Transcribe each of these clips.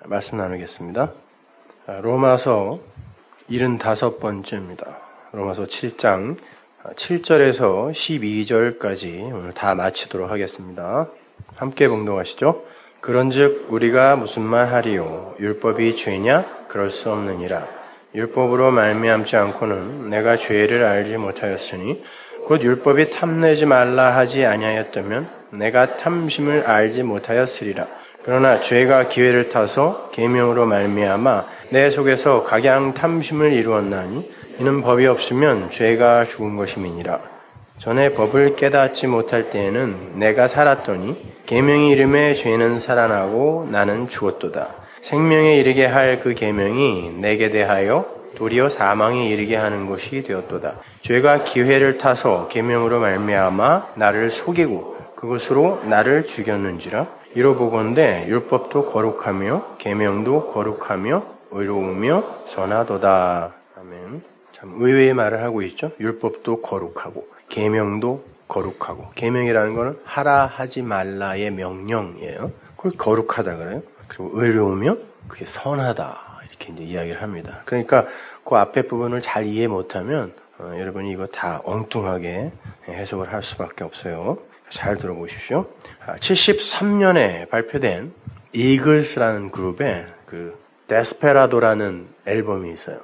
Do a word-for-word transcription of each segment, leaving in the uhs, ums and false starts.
말씀 나누겠습니다. 로마서 칠십오 번째입니다. 로마서 칠 장 칠 절에서 십이 절까지 오늘 다 마치도록 하겠습니다. 함께 봉독하시죠. 그런즉 우리가 무슨 말 하리요? 율법이 죄냐? 그럴 수 없느니라. 율법으로 말미암지 않고는 내가 죄를 알지 못하였으니 곧 율법이 탐내지 말라 하지 아니하였다면 내가 탐심을 알지 못하였으리라. 그러나 죄가 기회를 타서 계명으로 말미암아 내 속에서 각양 탐심을 이루었나니 이는 법이 없으면 죄가 죽은 것임이니라. 전에 법을 깨닫지 못할 때에는 내가 살았더니 계명이 이름에 죄는 살아나고 나는 죽었도다. 생명에 이르게 할 그 계명이 내게 대하여 도리어 사망에 이르게 하는 것이 되었도다. 죄가 기회를 타서 계명으로 말미암아 나를 속이고 그것으로 나를 죽였는지라. 이로 보건대 율법도 거룩하며 계명도 거룩하며 의로우며 선하도다. 아멘. 참 의외의 말을 하고 있죠. 율법도 거룩하고 계명도 거룩하고 계명이라는 것은 하라 하지 말라의 명령이에요. 그걸 거룩하다 그래요. 그리고 의로우며 그게 선하다 이렇게 이제 이야기를 합니다. 그러니까 그 앞에 부분을 잘 이해 못하면 어, 여러분이 이거 다 엉뚱하게 해석을 할 수밖에 없어요. 잘 들어보십시오. 칠십삼 년에 발표된 이글스라는 그룹의 그 데스페라도라는 앨범이 있어요.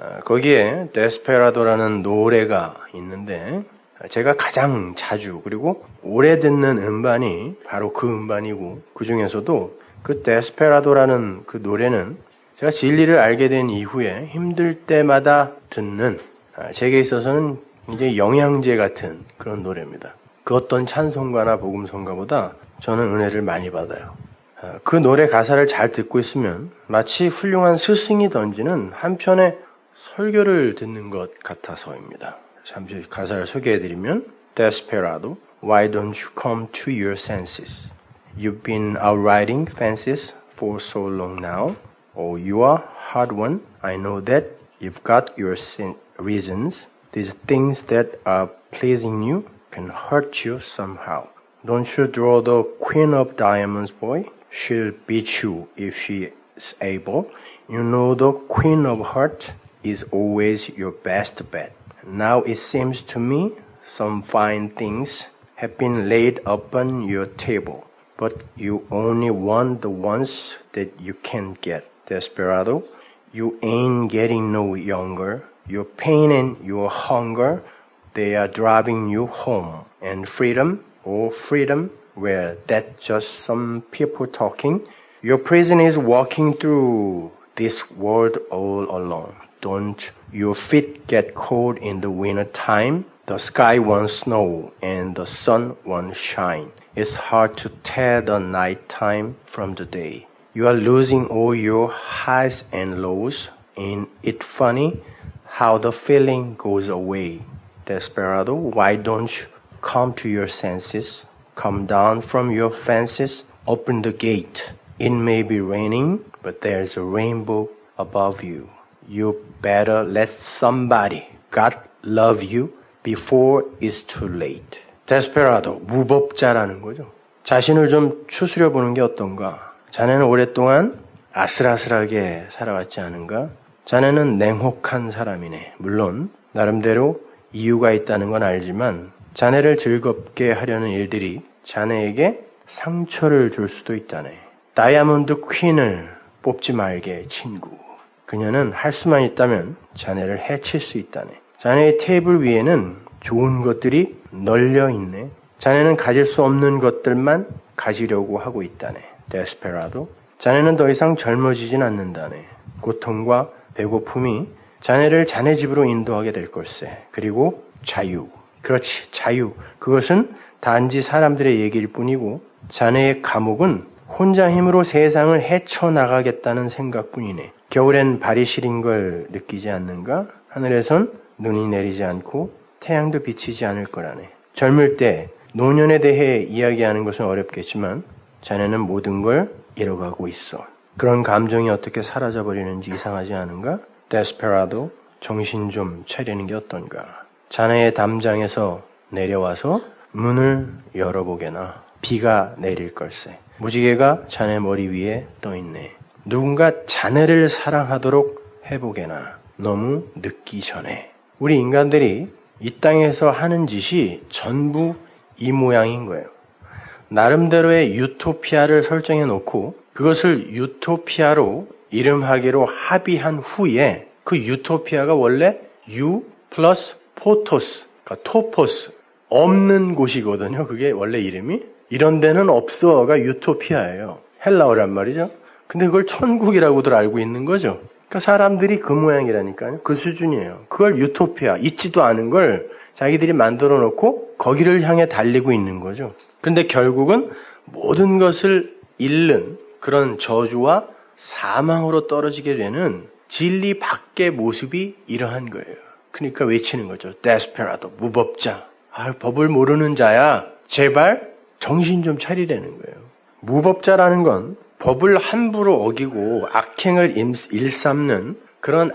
거기에 데스페라도라는 노래가 있는데 제가 가장 자주 그리고 오래 듣는 음반이 바로 그 음반이고 그 중에서도 그 데스페라도라는 그 노래는 제가 진리를 알게 된 이후에 힘들 때마다 듣는 제게 있어서는 굉장히 영양제 같은 그런 노래입니다. 그 어떤 찬송가나 복음성가보다 저는 은혜를 많이 받아요. 그 노래 가사를 잘 듣고 있으면 마치 훌륭한 스승이 던지는 한편의 설교를 듣는 것 같아서입니다. 잠시 가사를 소개해드리면 Desperado, why don't you come to your senses? You've been out riding fences for so long now. Oh, you are hard one. I know that you've got your reasons. These things that are pleasing you can hurt you somehow. Don't you draw the queen of diamonds, boy? She'll beat you if she is able. You know the queen of hearts is always your best bet. Now it seems to me some fine things have been laid upon your table, but you only want the ones that you can get. Desperado, you ain't getting no younger. Your pain and your hunger, they are driving you home. And freedom, oh freedom, well, that's just some people talking. Your prison is walking through this world all alone. Don't your feet get cold in the winter time? The sky won't snow and the sun won't shine. It's hard to tell the night time from the day. You are losing all your highs and lows. Ain't it funny how the feeling goes away? Desperado, why don't you come to your senses? Come down from your fences. Open the gate. It may be raining, but there's a rainbow above you. You better let somebody, God, love you before it's too late. Desperado, 무법자라는 거죠. 자신을 좀 추스려 보는 게 어떤가? 자네는 오랫동안 아슬아슬하게 살아왔지 않은가? 자네는 냉혹한 사람이네. 물론 나름대로 이유가 있다는 건 알지만 자네를 즐겁게 하려는 일들이 자네에게 상처를 줄 수도 있다네. 다이아몬드 퀸을 뽑지 말게 친구. 그녀는 할 수만 있다면 자네를 해칠 수 있다네. 자네의 테이블 위에는 좋은 것들이 널려 있네. 자네는 가질 수 없는 것들만 가지려고 하고 있다네. 데스페라도, 자네는 더 이상 젊어지진 않는다네. 고통과 배고픔이 자네를 자네 집으로 인도하게 될 걸세. 그리고 자유. 그렇지, 자유. 그것은 단지 사람들의 얘기일 뿐이고 자네의 감옥은 혼자 힘으로 세상을 헤쳐나가겠다는 생각뿐이네. 겨울엔 발이 시린 걸 느끼지 않는가? 하늘에선 눈이 내리지 않고 태양도 비치지 않을 거라네. 젊을 때 노년에 대해 이야기하는 것은 어렵겠지만 자네는 모든 걸 잃어가고 있어. 그런 감정이 어떻게 사라져버리는지 이상하지 않은가? 데스페라도, 정신 좀 차리는 게 어떤가? 자네의 담장에서 내려와서 문을 열어보게나. 비가 내릴 걸세. 무지개가 자네 머리 위에 떠있네. 누군가 자네를 사랑하도록 해보게나 너무 늦기 전에. 우리 인간들이 이 땅에서 하는 짓이 전부 이 모양인 거예요. 나름대로의 유토피아를 설정해 놓고 그것을 유토피아로 이름하기로 합의한 후에 그 유토피아가 원래 유 플러스 포토스, 그러니까 토포스, 없는 곳이거든요. 그게 원래 이름이. 이런 데는 없어가 유토피아예요. 헬라어란 말이죠. 근데 그걸 천국이라고들 알고 있는 거죠. 그러니까 사람들이 그 모양이라니까요. 그 수준이에요. 그걸 유토피아, 있지도 않은 걸 자기들이 만들어 놓고 거기를 향해 달리고 있는 거죠. 근데 결국은 모든 것을 잃는 그런 저주와 사망으로 떨어지게 되는 진리 밖의 모습이 이러한 거예요. 그러니까 외치는 거죠. 데스페라도, 무법자. 아, 법을 모르는 자야. 제발 정신 좀 차리라는 거예요. 무법자라는 건 법을 함부로 어기고 악행을 일삼는 그런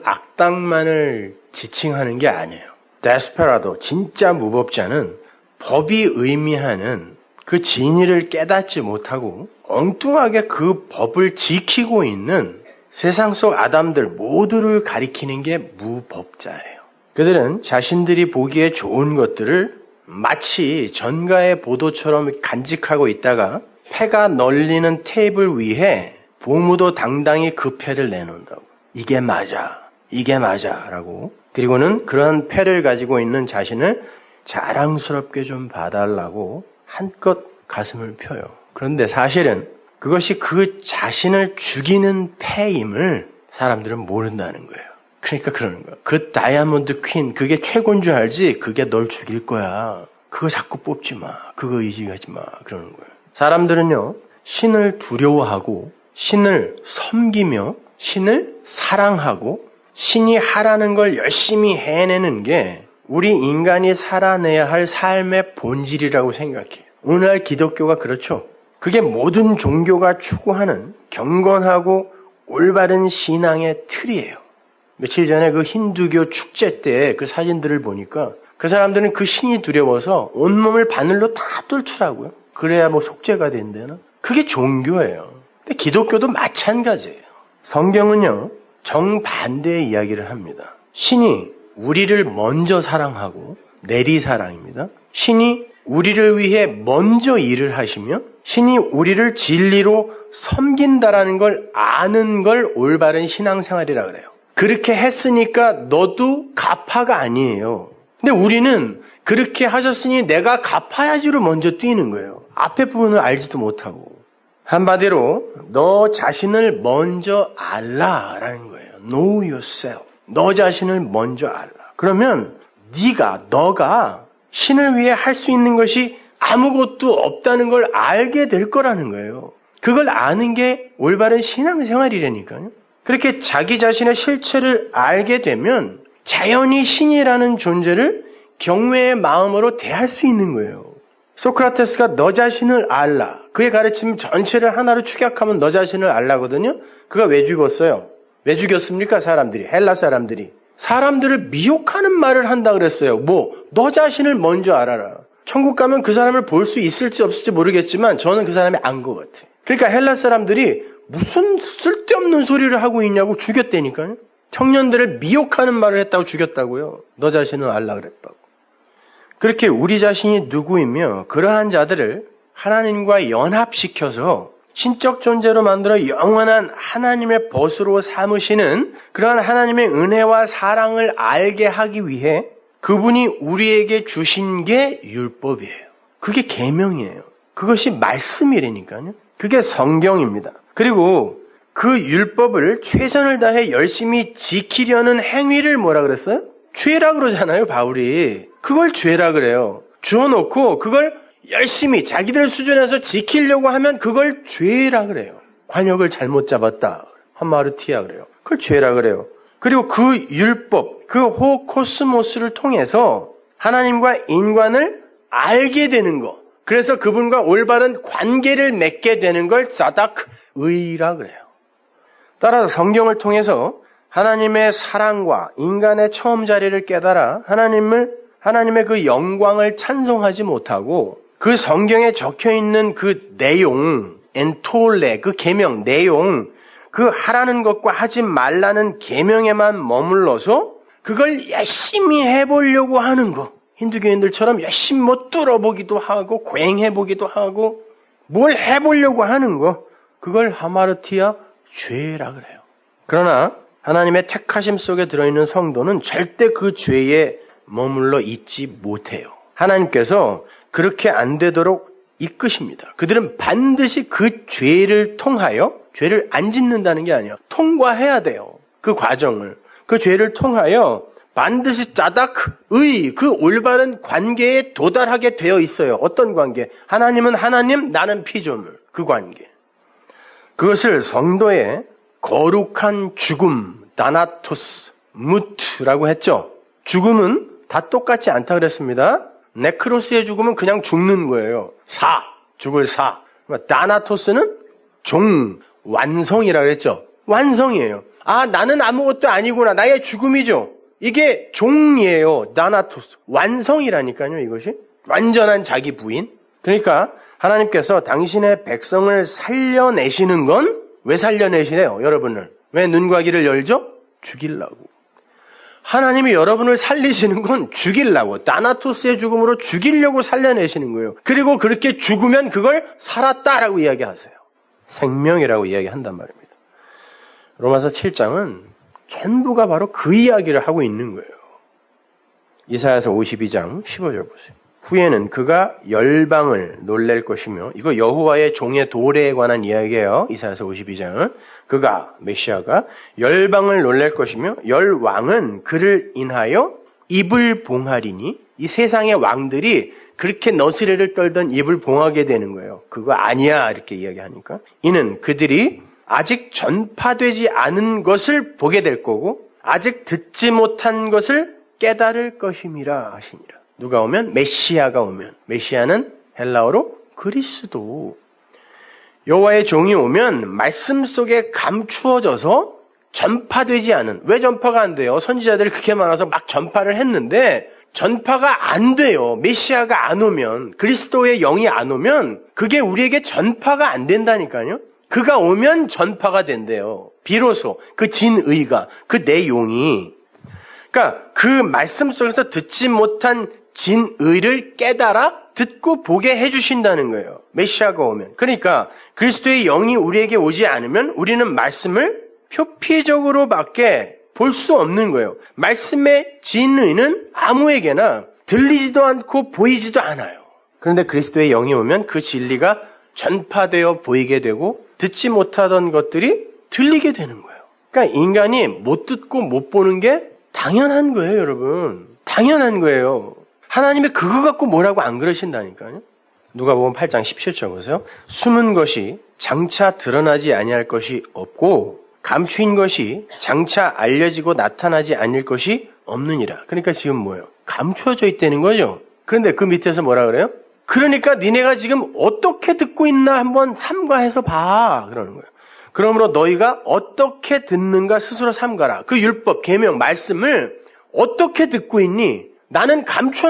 악당만을 지칭하는 게 아니에요. 데스페라도, 진짜 무법자는 법이 의미하는 그 진리를 깨닫지 못하고 엉뚱하게 그 법을 지키고 있는 세상 속 아담들 모두를 가리키는 게 무법자예요. 그들은 자신들이 보기에 좋은 것들을 마치 전가의 보도처럼 간직하고 있다가 패가 널리는 테이블 위에 보무도 당당히 그 패를 내놓는다고. 이게 맞아. 이게 맞아. 라고. 그리고는 그러한 패를 가지고 있는 자신을 자랑스럽게 좀 봐달라고 한껏 가슴을 펴요. 그런데 사실은 그것이 그 자신을 죽이는 패임을 사람들은 모른다는 거예요. 그러니까 그러는 거야. 그 다이아몬드 퀸, 그게 최고인 줄 알지? 그게 널 죽일 거야. 그거 자꾸 뽑지 마. 그거 의지하지 마. 그러는 거예요. 사람들은요, 신을 두려워하고, 신을 섬기며, 신을 사랑하고, 신이 하라는 걸 열심히 해내는 게 우리 인간이 살아내야 할 삶의 본질이라고 생각해요. 오늘날 기독교가 그렇죠. 그게 모든 종교가 추구하는 경건하고 올바른 신앙의 틀이에요. 며칠 전에 그 힌두교 축제 때 그 사진들을 보니까 그 사람들은 그 신이 두려워서 온몸을 바늘로 다 뚫더라고요. 그래야 뭐 속죄가 된다나? 그게 종교예요. 근데 기독교도 마찬가지예요. 성경은요, 정반대의 이야기를 합니다. 신이 우리를 먼저 사랑하고 내리사랑입니다. 신이 우리를 위해 먼저 일을 하시며 신이 우리를 진리로 섬긴다라는 걸 아는 걸 올바른 신앙생활이라 그래요. 그렇게 했으니까 너도 갚아가 아니에요. 근데 우리는 그렇게 하셨으니 내가 갚아야지로 먼저 뛰는 거예요. 앞에 부분을 알지도 못하고. 한마디로 너 자신을 먼저 알라라는 거예요. Know yourself. 너 자신을 먼저 알라. 그러면 네가, 너가 신을 위해 할 수 있는 것이 아무것도 없다는 걸 알게 될 거라는 거예요. 그걸 아는 게 올바른 신앙생활이라니까요. 그렇게 자기 자신의 실체를 알게 되면 자연히 신이라는 존재를 경외의 마음으로 대할 수 있는 거예요. 소크라테스가 너 자신을 알라. 그의 가르침 전체를 하나로 축약하면 너 자신을 알라거든요. 그가 왜 죽었어요? 왜 죽였습니까? 사람들이. 헬라 사람들이. 사람들을 미혹하는 말을 한다 그랬어요. 뭐? 너 자신을 먼저 알아라. 천국 가면 그 사람을 볼 수 있을지 없을지 모르겠지만 저는 그 사람이 안 것 같아요. 그러니까 헬라 사람들이 무슨 쓸데없는 소리를 하고 있냐고 죽였다니까요. 청년들을 미혹하는 말을 했다고 죽였다고요. 너 자신을 알라 그랬다고. 그렇게 우리 자신이 누구이며 그러한 자들을 하나님과 연합시켜서 신적 존재로 만들어 영원한 하나님의 벗으로 삼으시는 그러한 하나님의 은혜와 사랑을 알게 하기 위해 그분이 우리에게 주신 게 율법이에요. 그게 계명이에요. 그것이 말씀이라니까요. 그게 성경입니다. 그리고 그 율법을 최선을 다해 열심히 지키려는 행위를 뭐라 그랬어요? 죄라 그러잖아요, 바울이. 그걸 죄라 그래요. 주어놓고 그걸 열심히 자기들 수준에서 지키려고 하면 그걸 죄라 그래요. 관역을 잘못 잡았다. 하마르티아 그래요. 그걸 죄라 그래요. 그리고 그 율법, 그 호코스모스를 통해서 하나님과 인간을 알게 되는 것. 그래서 그분과 올바른 관계를 맺게 되는 걸 사닥, 의라 그래요. 따라서 성경을 통해서 하나님의 사랑과 인간의 처음 자리를 깨달아 하나님을, 하나님의 그 영광을 찬송하지 못하고 그 성경에 적혀 있는 그 내용, 엔톨레, 그 계명, 내용, 그 하라는 것과 하지 말라는 계명에만 머물러서 그걸 열심히 해보려고 하는 거. 힌두교인들처럼 열심히 뭐 뚫어보기도 하고 고행해보기도 하고 뭘 해보려고 하는 거. 그걸 하마르티아 죄라 그래요. 그러나 하나님의 택하심 속에 들어있는 성도는 절대 그 죄에 머물러 있지 못해요. 하나님께서 그렇게 안 되도록 이끄십니다. 그들은 반드시 그 죄를 통하여 죄를 안 짓는다는 게 아니에요. 통과해야 돼요. 그 과정을. 그 죄를 통하여 반드시 짜닥의 그 올바른 관계에 도달하게 되어 있어요. 어떤 관계? 하나님은 하나님, 나는 피조물. 그 관계. 그것을 성도의 거룩한 죽음, 다나투스, 무트라고 했죠. 죽음은 다 똑같지 않다 그랬습니다. 네크로스의 죽음은 그냥 죽는 거예요. 사, 죽을 사. 다나토스는 종, 완성이라고 그랬죠. 완성이에요. 아, 나는 아무것도 아니구나. 나의 죽음이죠. 이게 종이에요. 다나토스. 완성이라니까요, 이것이. 완전한 자기 부인. 그러니까 하나님께서 당신의 백성을 살려내시는 건 왜 살려내시네요, 여러분을? 왜 눈과 귀를 열죠? 죽이려고. 하나님이 여러분을 살리시는 건 죽이려고. 다나토스의 죽음으로 죽이려고 살려내시는 거예요. 그리고 그렇게 죽으면 그걸 살았다라고 이야기하세요. 생명이라고 이야기한단 말입니다. 로마서 칠 장은 전부가 바로 그 이야기를 하고 있는 거예요. 이사야서 오십이 장 십오 절 보세요. 후에는 그가 열방을 놀랄 것이며, 이거 여호와의 종의 도래에 관한 이야기예요. 이사야서 오십이 장은 그가, 메시아가 열방을 놀랄 것이며 열왕은 그를 인하여 입을 봉하리니, 이 세상의 왕들이 그렇게 너스레를 떨던 입을 봉하게 되는 거예요. 그거 아니야 이렇게 이야기하니까. 이는 그들이 아직 전파되지 않은 것을 보게 될 거고 아직 듣지 못한 것을 깨달을 것임이라 하시니라. 누가 오면? 메시아가 오면. 메시아는 헬라어로 그리스도. 여호와의 종이 오면 말씀 속에 감추어져서 전파되지 않은. 왜 전파가 안 돼요? 선지자들이 그렇게 많아서 막 전파를 했는데 전파가 안 돼요. 메시아가 안 오면, 그리스도의 영이 안 오면 그게 우리에게 전파가 안 된다니까요. 그가 오면 전파가 된대요. 비로소 그 진의가, 그 내용이. 그러니까 그 말씀 속에서 듣지 못한 진의를 깨달아 듣고 보게 해주신다는 거예요. 메시아가 오면. 그러니까 그리스도의 영이 우리에게 오지 않으면 우리는 말씀을 표피적으로밖에 볼 수 없는 거예요. 말씀의 진의는 아무에게나 들리지도 않고 보이지도 않아요. 그런데 그리스도의 영이 오면 그 진리가 전파되어 보이게 되고 듣지 못하던 것들이 들리게 되는 거예요. 그러니까 인간이 못 듣고 못 보는 게 당연한 거예요, 여러분. 당연한 거예요. 하나님이 그거 갖고 뭐라고 안 그러신다니까요. 누가복음 팔 장 십칠 절 보세요. 숨은 것이 장차 드러나지 아니할 것이 없고 감추인 것이 장차 알려지고 나타나지 않을 것이 없느니라. 그러니까 지금 뭐예요? 감추어져 있다는 거죠. 그런데 그 밑에서 뭐라 그래요? 그러니까 니네가 지금 어떻게 듣고 있나 한번 삼가해서 봐. 그러는 거예요. 그러므로 너희가 어떻게 듣는가 스스로 삼가라. 그 율법, 계명, 말씀을 어떻게 듣고 있니? 나는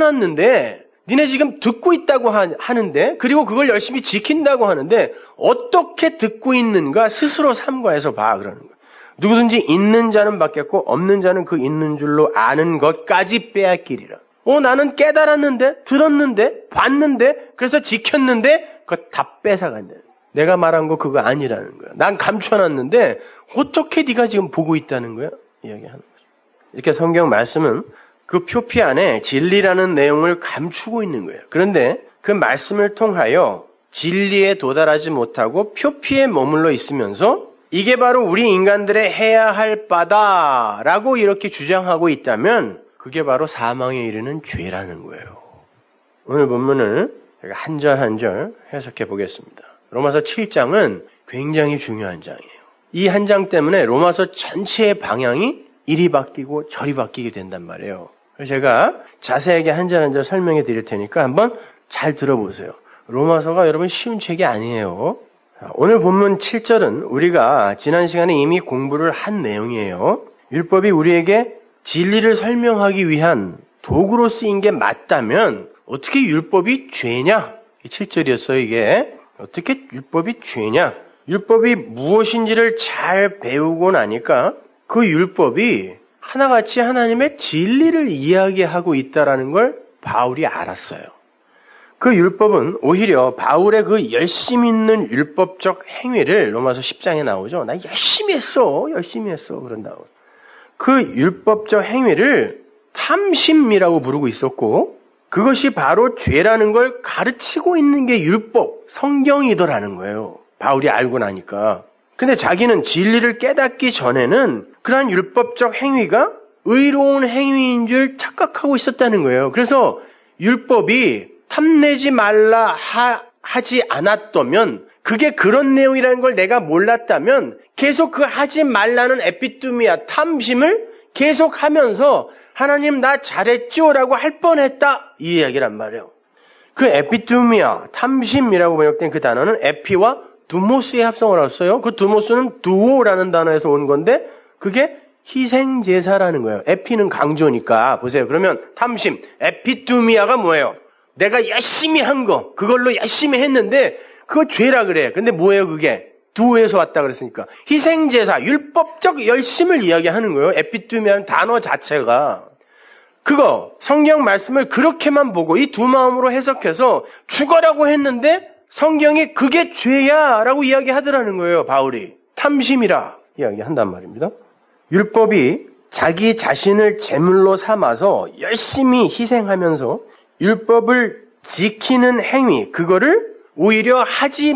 감춰놨는데 니네 지금 듣고 있다고 하는데 그리고 그걸 열심히 지킨다고 하는데 어떻게 듣고 있는가 스스로 삼가해서 봐. 그러는 거예요. 누구든지 있는 자는 받겠고 없는 자는 그 있는 줄로 아는 것까지 빼앗기리라. 어, 나는 깨달았는데, 들었는데, 봤는데, 그래서 지켰는데 그거 다 뺏어간다. 내가 말한 거 그거 아니라는 거야. 난 감춰놨는데 어떻게 네가 지금 보고 있다는 거야? 이야기하는 거죠. 이렇게 성경 말씀은 그 표피 안에 진리라는 내용을 감추고 있는 거예요. 그런데 그 말씀을 통하여 진리에 도달하지 못하고 표피에 머물러 있으면서 이게 바로 우리 인간들의 해야 할 바다라고 이렇게 주장하고 있다면 그게 바로 사망에 이르는 죄라는 거예요. 오늘 본문을 제가 한 절 한 절 해석해 보겠습니다. 로마서 칠 장은 굉장히 중요한 장이에요. 이 한 장 때문에 로마서 전체의 방향이 이리 바뀌고 저리 바뀌게 된단 말이에요. 그래서 제가 자세하게 한 절 한 절 설명해 드릴 테니까 한번 잘 들어보세요. 로마서가 여러분 쉬운 책이 아니에요. 오늘 본문 칠 절은 우리가 지난 시간에 이미 공부를 한 내용이에요. 율법이 우리에게 진리를 설명하기 위한 도구로 쓰인 게 맞다면 어떻게 율법이 죄냐? 칠 절이었어요, 이게. 어떻게 율법이 죄냐? 율법이 무엇인지를 잘 배우고 나니까 그 율법이 하나같이 하나님의 진리를 이야기하고 있다는 걸 바울이 알았어요. 그 율법은 오히려 바울의 그 열심 있는 율법적 행위를 로마서 십 장에 나오죠. 나 열심히 했어. 열심히 했어. 그런다고. 그 율법적 행위를 탐심이라고 부르고 있었고 그것이 바로 죄라는 걸 가르치고 있는 게 율법, 성경이더라는 거예요. 바울이 알고 나니까. 근데 자기는 진리를 깨닫기 전에는 그러한 율법적 행위가 의로운 행위인 줄 착각하고 있었다는 거예요. 그래서 율법이 탐내지 말라 하, 하지 않았다면 그게 그런 내용이라는 걸 내가 몰랐다면 계속 그 하지 말라는 에피투미아 탐심을 계속 하면서 하나님 나 잘했죠? 라고 할 뻔했다. 이 이야기란 말이에요. 그 에피투미아, 탐심이라고 번역된 그 단어는 에피와 두모스의 합성을 했어요. 그 두모스는 두오라는 단어에서 온 건데 그게 희생제사라는 거예요. 에피는 강조니까. 보세요. 그러면 탐심, 에피투미아가 뭐예요? 내가 열심히 한 거, 그걸로 열심히 했는데 그거 죄라 그래. 근데 뭐예요 그게? 두에서 왔다 그랬으니까. 희생제사, 율법적 열심을 이야기하는 거예요. 에피투미아는 단어 자체가. 그거 성경 말씀을 그렇게만 보고 이 두 마음으로 해석해서 죽어라고 했는데 성경이 그게 죄야 라고 이야기하더라는 거예요. 바울이. 탐심이라 이야기한단 말입니다. 율법이 자기 자신을 제물로 삼아서 열심히 희생하면서 율법을 지키는 행위, 그거를 오히려 하지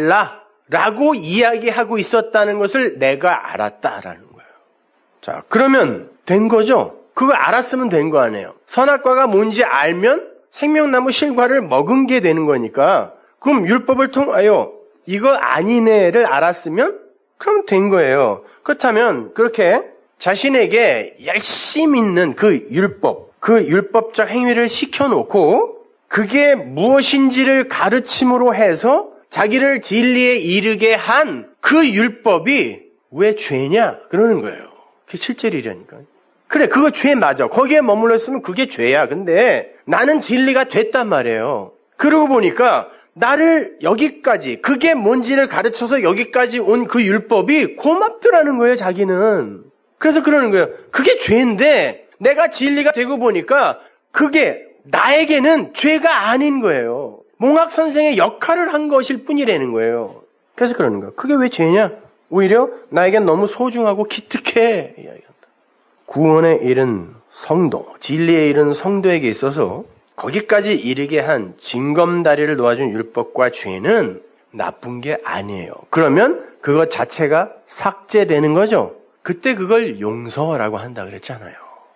말라라고 이야기하고 있었다는 것을 내가 알았다라는 거예요. 자, 그러면 된 거죠? 그거 알았으면 된 거 아니에요. 선악과가 뭔지 알면 생명나무 실과를 먹은 게 되는 거니까 그럼 율법을 통하여 이거 아니네를 알았으면 그럼 된 거예요. 그렇다면 그렇게 자신에게 열심 있는 그 율법, 그 율법적 행위를 시켜놓고 그게 무엇인지를 가르침으로 해서 자기를 진리에 이르게 한 그 율법이 왜 죄냐? 그러는 거예요. 그게 실제 일이라니까요. 그래, 그거 죄 맞아. 거기에 머물러 있으면 그게 죄야. 근데 나는 진리가 됐단 말이에요. 그러고 보니까 나를 여기까지, 그게 뭔지를 가르쳐서 여기까지 온 그 율법이 고맙더라는 거예요, 자기는. 그래서 그러는 거예요. 그게 죄인데 내가 진리가 되고 보니까 그게 나에게는 죄가 아닌 거예요. 몽학 선생의 역할을 한 것일 뿐이라는 거예요. 그래서 그러는 거예요. 그게 왜 죄냐? 오히려 나에겐 너무 소중하고 기특해. 이야기한다. 구원에 이른 성도, 진리에 이른 성도에게 있어서 거기까지 이르게 한 징검다리를 놓아준 율법과 죄는 나쁜 게 아니에요. 그러면 그것 자체가 삭제되는 거죠. 그때 그걸 용서라고 한다 그랬잖아요.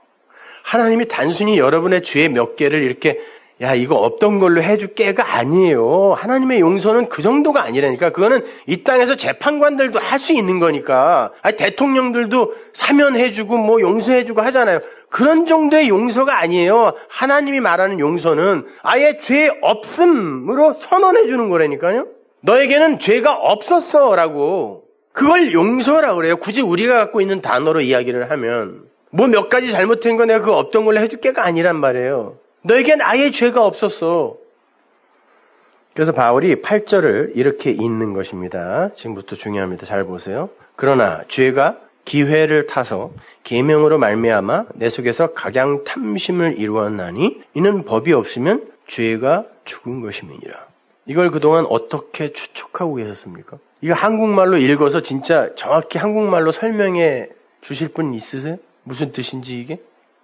하나님이 단순히 여러분의 죄 몇 개를 이렇게 야 이거 없던 걸로 해줄게가 아니에요. 하나님의 용서는 그 정도가 아니라니까. 그거는 이 땅에서 재판관들도 할 수 있는 거니까. 아니, 대통령들도 사면해주고 뭐 용서해주고 하잖아요. 그런 정도의 용서가 아니에요. 하나님이 말하는 용서는 아예 죄 없음으로 선언해주는 거라니까요. 너에게는 죄가 없었어라고. 그걸 용서라고 그래요. 굳이 우리가 갖고 있는 단어로 이야기를 하면 뭐 몇 가지 잘못된 거 내가 그거 없던 걸로 해줄게가 아니란 말이에요. 너에겐 아예 죄가 없었어. 그래서 바울이 팔 절을 이렇게 읽는 것입니다. 지금부터 중요합니다. 잘 보세요. 그러나 죄가 기회를 타서 계명으로 말미암아 내 속에서 각양 탐심을 이루었나니 이는 법이 없으면 죄가 죽은 것임이니라. 이걸 그동안 어떻게 추측하고 계셨습니까? 이거 한국말로 읽어서 진짜 정확히 한국말로 설명해 주실 분 있으세요? 무슨 뜻인지 이게?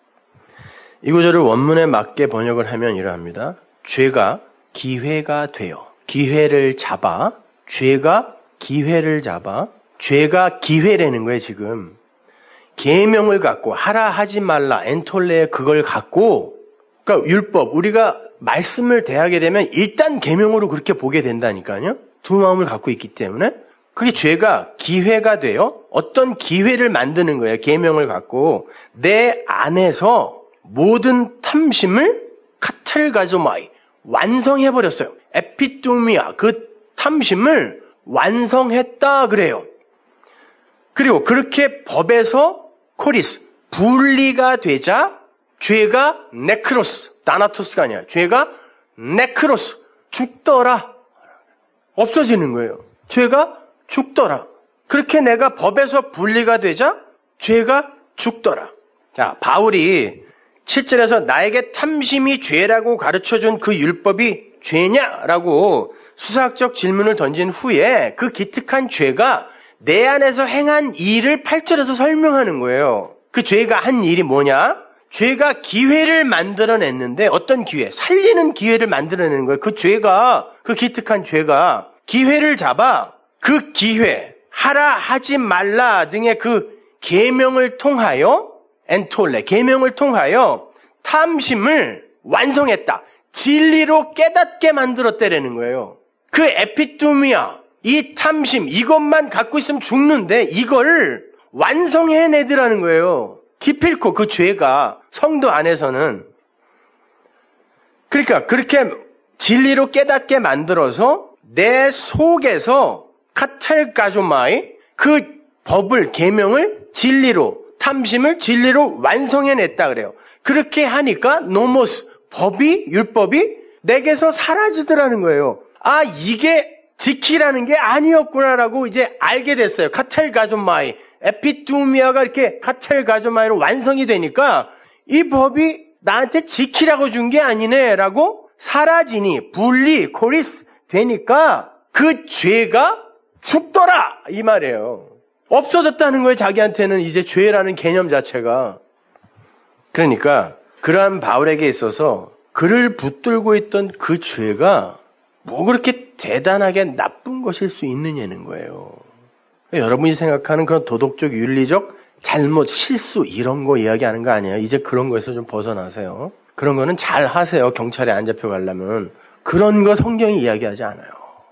이 구절을 원문에 맞게 번역을 하면 이러합니다. 죄가 기회가 되어 기회를 잡아 죄가 기회를 잡아 죄가 기회라는 거예요 지금. 계명을 갖고 하라 하지 말라 엔톨레 그걸 갖고 그러니까 율법 우리가 말씀을 대하게 되면 일단 계명으로 그렇게 보게 된다니까요. 두 마음을 갖고 있기 때문에 그게 죄가 기회가 되어 어떤 기회를 만드는 거예요. 계명을 갖고 내 안에서 모든 탐심을 카텔가조마이 완성해버렸어요. 에피투미아 그 탐심을 완성했다 그래요. 그리고 그렇게 법에서 코리스 분리가 되자 죄가 네크로스 다나토스가 아니야. 죄가 네크로스 죽더라 없어지는 거예요. 죄가 죽더라. 그렇게 내가 법에서 분리가 되자 죄가 죽더라. 자, 바울이 칠 절에서 나에게 탐심이 죄라고 가르쳐준 그 율법이 죄냐라고 수사학적 질문을 던진 후에 그 기특한 죄가 내 안에서 행한 일을 팔 절에서 설명하는 거예요. 그 죄가 한 일이 뭐냐? 죄가 기회를 만들어냈는데 어떤 기회? 살리는 기회를 만들어내는 거예요. 그 죄가, 그 기특한 죄가 기회를 잡아 그 기회, 하라 하지 말라 등의 그 계명을 통하여 엔톨레, 계명을 통하여 탐심을 완성했다. 진리로 깨닫게 만들었다라는 거예요. 그 에피투미아, 이 탐심, 이것만 갖고 있으면 죽는데 이걸 완성해내더라는 거예요. 기필코 그 죄가 성도 안에서는. 그러니까 그렇게 진리로 깨닫게 만들어서 내 속에서 카텔가조마이, 그 법을, 계명을 진리로, 탐심을 진리로 완성해냈다 그래요. 그렇게 하니까 노모스, 법이, 율법이 내게서 사라지더라는 거예요. 아, 이게 지키라는 게 아니었구나라고 이제 알게 됐어요. 카텔가조마이, 에피투미아가 이렇게 카텔가조마이로 완성이 되니까 이 법이 나한테 지키라고 준 게 아니네라고 사라지니, 분리, 코리스 되니까 그 죄가 죽더라 이 말이에요. 없어졌다는 거예요. 자기한테는 이제 죄라는 개념 자체가. 그러니까 그러한 바울에게 있어서 그를 붙들고 있던 그 죄가 뭐 그렇게 대단하게 나쁜 것일 수 있느냐는 거예요. 여러분이 생각하는 그런 도덕적, 윤리적 잘못, 실수 이런 거 이야기하는 거 아니에요. 이제 그런 거에서 좀 벗어나세요. 그런 거는 잘 하세요. 경찰에 안 잡혀가려면. 그런 거 성경이 이야기하지 않아요.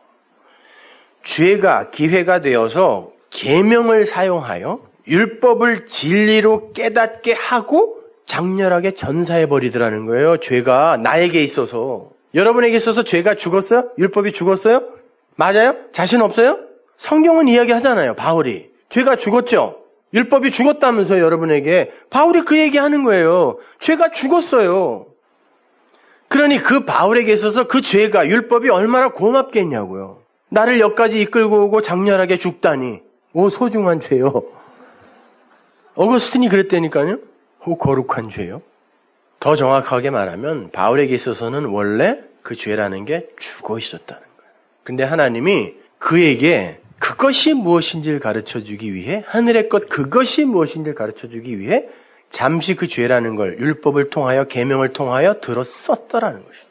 죄가 기회가 되어서 계명을 사용하여 율법을 진리로 깨닫게 하고 장렬하게 전사해버리더라는 거예요. 죄가 나에게 있어서. 여러분에게 있어서 죄가 죽었어요? 율법이 죽었어요? 맞아요? 자신 없어요? 성경은 이야기하잖아요. 바울이. 죄가 죽었죠? 율법이 죽었다면서요, 여러분에게. 바울이 그 얘기하는 거예요. 죄가 죽었어요. 그러니 그 바울에게 있어서 그 죄가, 율법이 얼마나 고맙겠냐고요. 나를 여기까지 이끌고 오고 장렬하게 죽다니. 오, 소중한 죄요. 어거스틴이 그랬다니까요. 오, 거룩한 죄요. 더 정확하게 말하면 바울에게 있어서는 원래 그 죄라는 게 죽어 있었다는 거예요. 근데 하나님이 그에게 그것이 무엇인지를 가르쳐주기 위해, 하늘의 것 그것이 무엇인지를 가르쳐주기 위해 잠시 그 죄라는 걸 율법을 통하여 계명을 통하여 들어 썼더라는 것입니다.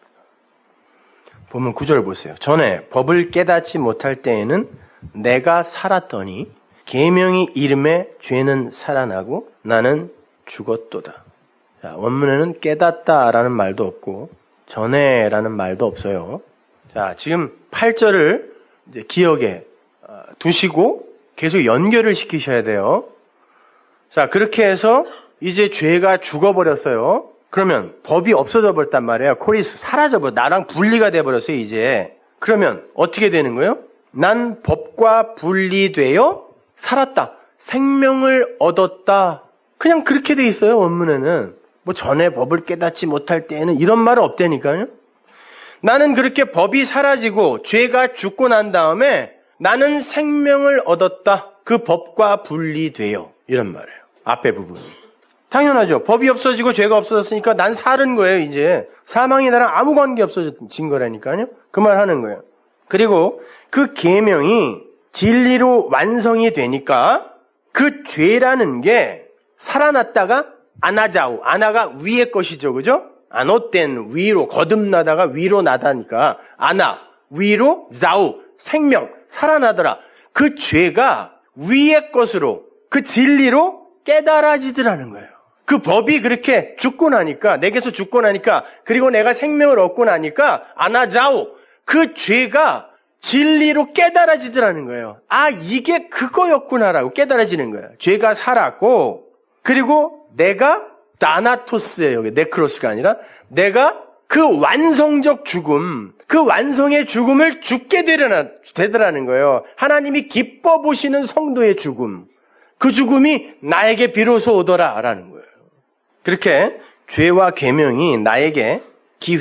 보면 구 절 보세요. 전에 법을 깨닫지 못할 때에는 내가 살았더니 계명이 이름에 죄는 살아나고 나는 죽었도다. 자, 원문에는 깨닫다라는 말도 없고 전에라는 말도 없어요. 자, 지금 팔 절을 이제 기억에 두시고 계속 연결을 시키셔야 돼요. 자, 그렇게 해서 이제 죄가 죽어버렸어요. 그러면 법이 없어져 버렸단 말이에요. 코리스 사라져버려. 나랑 분리가 돼버렸어요, 이제. 그러면 어떻게 되는 거예요? 난 법과 분리되어 살았다. 생명을 얻었다. 그냥 그렇게 돼 있어요, 원문에는. 뭐 전에 법을 깨닫지 못할 때에는 이런 말은 없다니까요. 나는 그렇게 법이 사라지고 죄가 죽고 난 다음에 나는 생명을 얻었다. 그 법과 분리되어. 이런 말이에요. 앞에 부분. 당연하죠. 법이 없어지고 죄가 없어졌으니까 난 살은 거예요, 이제. 사망이 나랑 아무 관계 없어진 거라니까요. 그 말 하는 거예요. 그리고 그 계명이 진리로 완성이 되니까 그 죄라는 게 살아났다가 아나자우. 아나가 위의 것이죠, 그죠? 아노땐 위로, 거듭나다가 위로 나다니까. 아나, 위로, 자우, 생명, 살아나더라. 그 죄가 위의 것으로, 그 진리로 깨달아지더라는 거예요. 그 법이 그렇게 죽고 나니까, 내게서 죽고 나니까, 그리고 내가 생명을 얻고 나니까, 아나자우, 그 죄가 진리로 깨달아지더라는 거예요. 아, 이게 그거였구나라고 깨달아지는 거예요. 죄가 살았고, 그리고 내가 다나토스예요. 네크로스가 아니라 내가 그 완성적 죽음, 그 완성의 죽음을 죽게 되려나, 되더라는 거예요. 하나님이 기뻐 보시는 성도의 죽음, 그 죽음이 나에게 비로소 오더라라는 거예요. 그렇게 죄와 계명이 나에게 기회,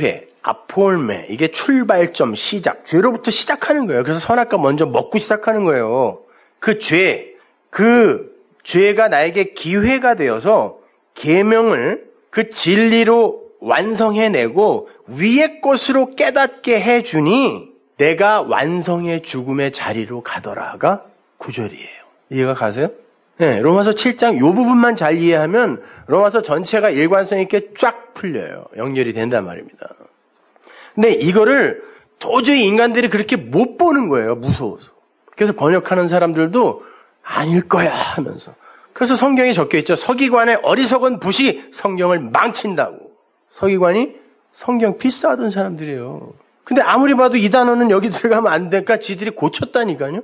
아폴메, 이게 출발점, 시작, 죄로부터 시작하는 거예요. 그래서 선악과 먼저 먹고 시작하는 거예요. 그 죄, 그 죄가 나에게 기회가 되어서 계명을 그 진리로 완성해내고 위의 것으로 깨닫게 해주니 내가 완성의 죽음의 자리로 가더라가 구절이에요. 이해가 가세요? 네, 로마서 칠 장 이 부분만 잘 이해하면 로마서 전체가 일관성 있게 쫙 풀려요. 연결이 된단 말입니다. 근데 이거를 도저히 인간들이 그렇게 못 보는 거예요. 무서워서. 그래서 번역하는 사람들도 아닐 거야 하면서. 그래서 성경에 적혀 있죠. 서기관의 어리석은 붓이 성경을 망친다고. 서기관이 성경 필사하던 사람들이에요. 근데 아무리 봐도 이 단어는 여기 들어가면 안 되니까 지들이 고쳤다니까요.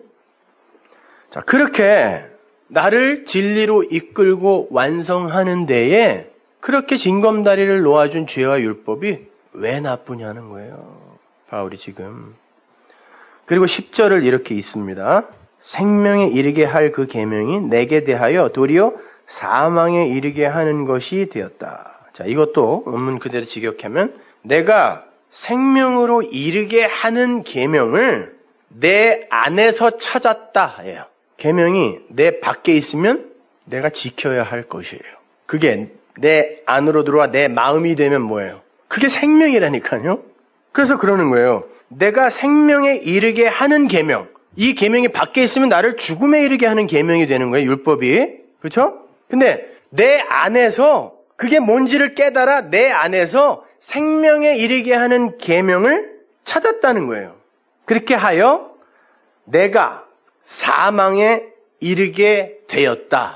자, 그렇게 나를 진리로 이끌고 완성하는 데에 그렇게 징검다리를 놓아준 죄와 율법이 왜 나쁘냐는 거예요. 바울이 지금. 그리고 십 절을 이렇게 읽습니다. 생명에 이르게 할 그 계명이 내게 대하여 도리어 사망에 이르게 하는 것이 되었다. 자, 이것도 원문 그대로 직역하면 내가 생명으로 이르게 하는 계명을 내 안에서 찾았다. 예요. 계명이 내 밖에 있으면 내가 지켜야 할 것이에요. 그게 내 안으로 들어와 내 마음이 되면 뭐예요? 그게 생명이라니까요. 그래서 그러는 거예요. 내가 생명에 이르게 하는 계명. 이 계명이 밖에 있으면 나를 죽음에 이르게 하는 계명이 되는 거예요. 율법이. 그렇죠? 근데 내 안에서 그게 뭔지를 깨달아 내 안에서 생명에 이르게 하는 계명을 찾았다는 거예요. 그렇게 하여 내가 사망에 이르게 되었다.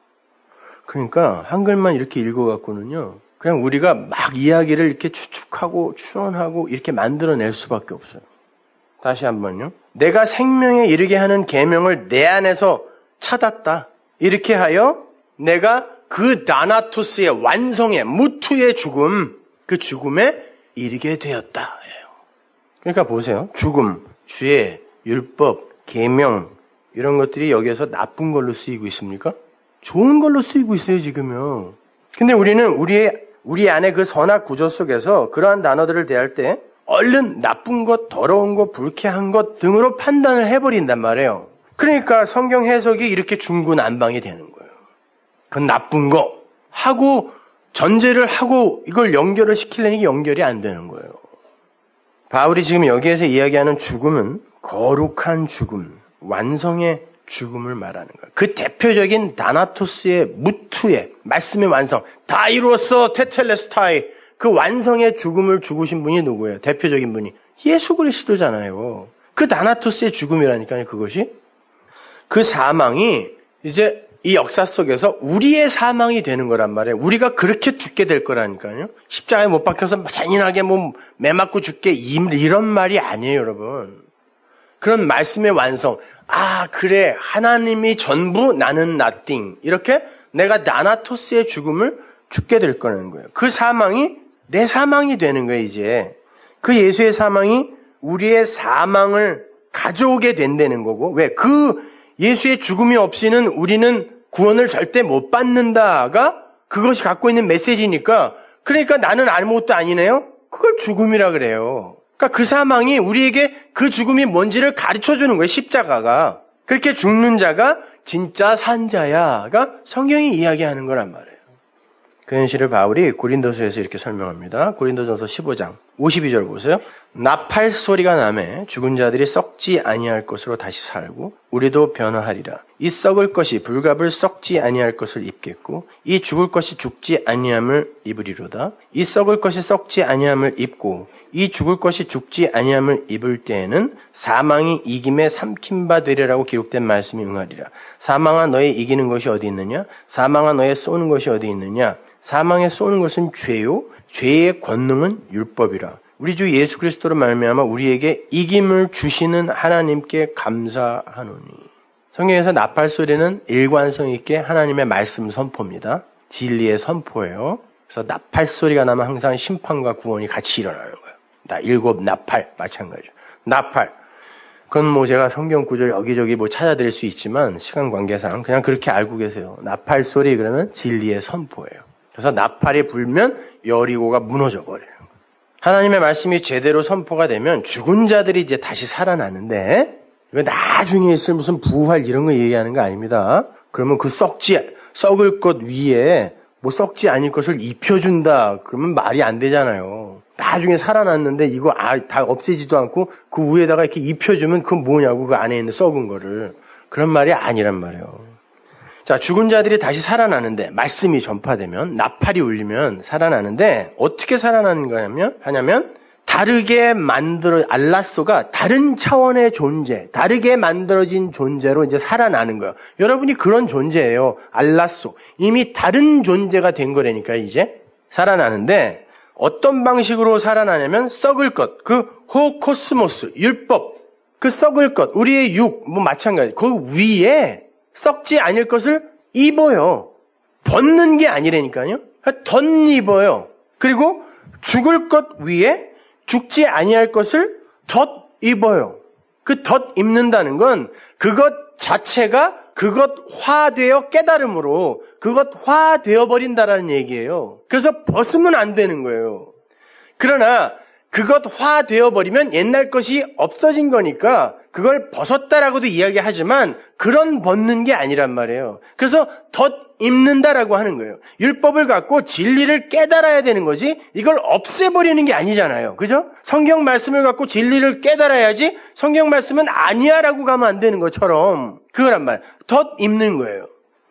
그러니까 한글만 이렇게 읽어갖고는요. 그냥 우리가 막 이야기를 이렇게 추측하고 추론하고 이렇게 만들어낼 수밖에 없어요. 다시 한번요. 내가 생명에 이르게 하는 계명을 내 안에서 찾았다. 이렇게 하여 내가 그 다나투스의 완성의 무투의 죽음, 그 죽음에 이르게 되었다. 그러니까 보세요. 죽음, 죄, 율법, 계명 이런 것들이 여기에서 나쁜 걸로 쓰이고 있습니까? 좋은 걸로 쓰이고 있어요, 지금요. 근데 우리는 우리의 우리 안에 그 선악 구조 속에서 그러한 단어들을 대할 때 얼른 나쁜 것, 더러운 것, 불쾌한 것 등으로 판단을 해버린단 말이에요. 그러니까 성경 해석이 이렇게 중구난방이 되는 거예요. 그건 나쁜 거 하고 전제를 하고 이걸 연결을 시키려니 연결이 안 되는 거예요. 바울이 지금 여기에서 이야기하는 죽음은 거룩한 죽음, 완성의 죽음을 말하는 거예요. 그 대표적인 다나토스의 무투의 말씀의 완성, 다 이루었어 테텔레스타이, 그 완성의 죽음을 죽으신 분이 누구예요? 대표적인 분이 예수 그리스도잖아요. 그 다나토스의 죽음이라니까요. 그것이 그 사망이 이제 이 역사 속에서 우리의 사망이 되는 거란 말이에요. 우리가 그렇게 죽게 될 거라니까요. 십자가에 못 박혀서 잔인하게 뭐 매맞고 죽게 이런 말이 아니에요, 여러분. 그런 말씀의 완성. 아, 그래. 하나님이 전부, 나는 nothing. 이렇게 내가 다나토스의 죽음을 죽게 될 거라는 거예요. 그 사망이 내 사망이 되는 거예요, 이제. 그 예수의 사망이 우리의 사망을 가져오게 된다는 거고. 왜? 그 예수의 죽음이 없이는 우리는 구원을 절대 못 받는다가 그것이 갖고 있는 메시지니까. 그러니까 나는 아무것도 아니네요? 그걸 죽음이라 그래요. 그러니까 그 사망이 우리에게 그 죽음이 뭔지를 가르쳐 주는 거예요, 십자가가. 그렇게 죽는 자가 진짜 산 자야가 성경이 이야기하는 거란 말이에요. 그 현실을 바울이 고린도서에서 이렇게 설명합니다. 고린도전서 십오 장 오십이 절 보세요. 나팔 소리가 나매 죽은 자들이 썩지 아니할 것으로 다시 살고 우리도 변화하리라. 이 썩을 것이 불갑을 썩지 아니할 것을 입겠고 이 죽을 것이 죽지 아니함을 입으리로다. 이 썩을 것이 썩지 아니함을 입고 이 죽을 것이 죽지 아니함을 입을 때에는 사망이 이김에 삼킨 바 되리라고 기록된 말씀이 응하리라. 사망아 너의 이기는 것이 어디 있느냐? 사망아 너의 쏘는 것이 어디 있느냐? 사망에 쏘는 것은 죄요. 죄의 권능은 율법이라. 우리 주 예수 그리스도로 말미암아 우리에게 이김을 주시는 하나님께 감사하노니. 성경에서 나팔 소리는 일관성 있게 하나님의 말씀 선포입니다. 진리의 선포예요. 그래서 나팔 소리가 나면 항상 심판과 구원이 같이 일어나는 거예요. 나 일곱 나팔 마찬가지죠. 나팔. 그건 뭐 제가 성경 구절 여기저기 뭐 찾아드릴 수 있지만 시간 관계상 그냥 그렇게 알고 계세요. 나팔 소리 그러면 진리의 선포예요. 그래서 나팔이 불면 여리고가 무너져 버려요. 하나님의 말씀이 제대로 선포가 되면 죽은 자들이 이제 다시 살아나는데, 이거 나중에 있을 무슨 부활 이런 거 얘기하는 거 아닙니다. 그러면 그 썩지, 썩을 것 위에 뭐 썩지 않을 것을 입혀준다. 그러면 말이 안 되잖아요. 나중에 살아났는데 이거 아, 다 없애지도 않고 그 위에다가 이렇게 입혀주면 그건 뭐냐고, 그 안에 있는 썩은 거를. 그런 말이 아니란 말이에요. 자, 죽은 자들이 다시 살아나는데, 말씀이 전파되면, 나팔이 울리면 살아나는데, 어떻게 살아나는 거냐면, 하냐면, 다르게 만들어, 알라소가 다른 차원의 존재, 다르게 만들어진 존재로 이제 살아나는 거예요. 여러분이 그런 존재예요. 알라소. 이미 다른 존재가 된 거라니까, 이제. 살아나는데, 어떤 방식으로 살아나냐면, 썩을 것, 그 호코스모스, 율법, 그 썩을 것, 우리의 육, 뭐 마찬가지. 그 위에 썩지 않을 것을 입어요. 벗는 게 아니라니까요. 덧입어요. 그리고 죽을 것 위에 죽지 아니할 것을 덧입어요. 그 덧입는다는 건 그것 자체가 그것화되어 깨달음으로 그것화되어 버린다라는 얘기예요. 그래서 벗으면 안 되는 거예요. 그러나 그것화되어 버리면 옛날 것이 없어진 거니까 그걸 벗었다라고도 이야기하지만 그런 벗는 게 아니란 말이에요. 그래서 덧입는다라고 하는 거예요. 율법을 갖고 진리를 깨달아야 되는 거지 이걸 없애버리는 게 아니잖아요. 그죠? 성경 말씀을 갖고 진리를 깨달아야지 성경 말씀은 아니야라고 가면 안 되는 것처럼 그거란 말. 덧입는 거예요.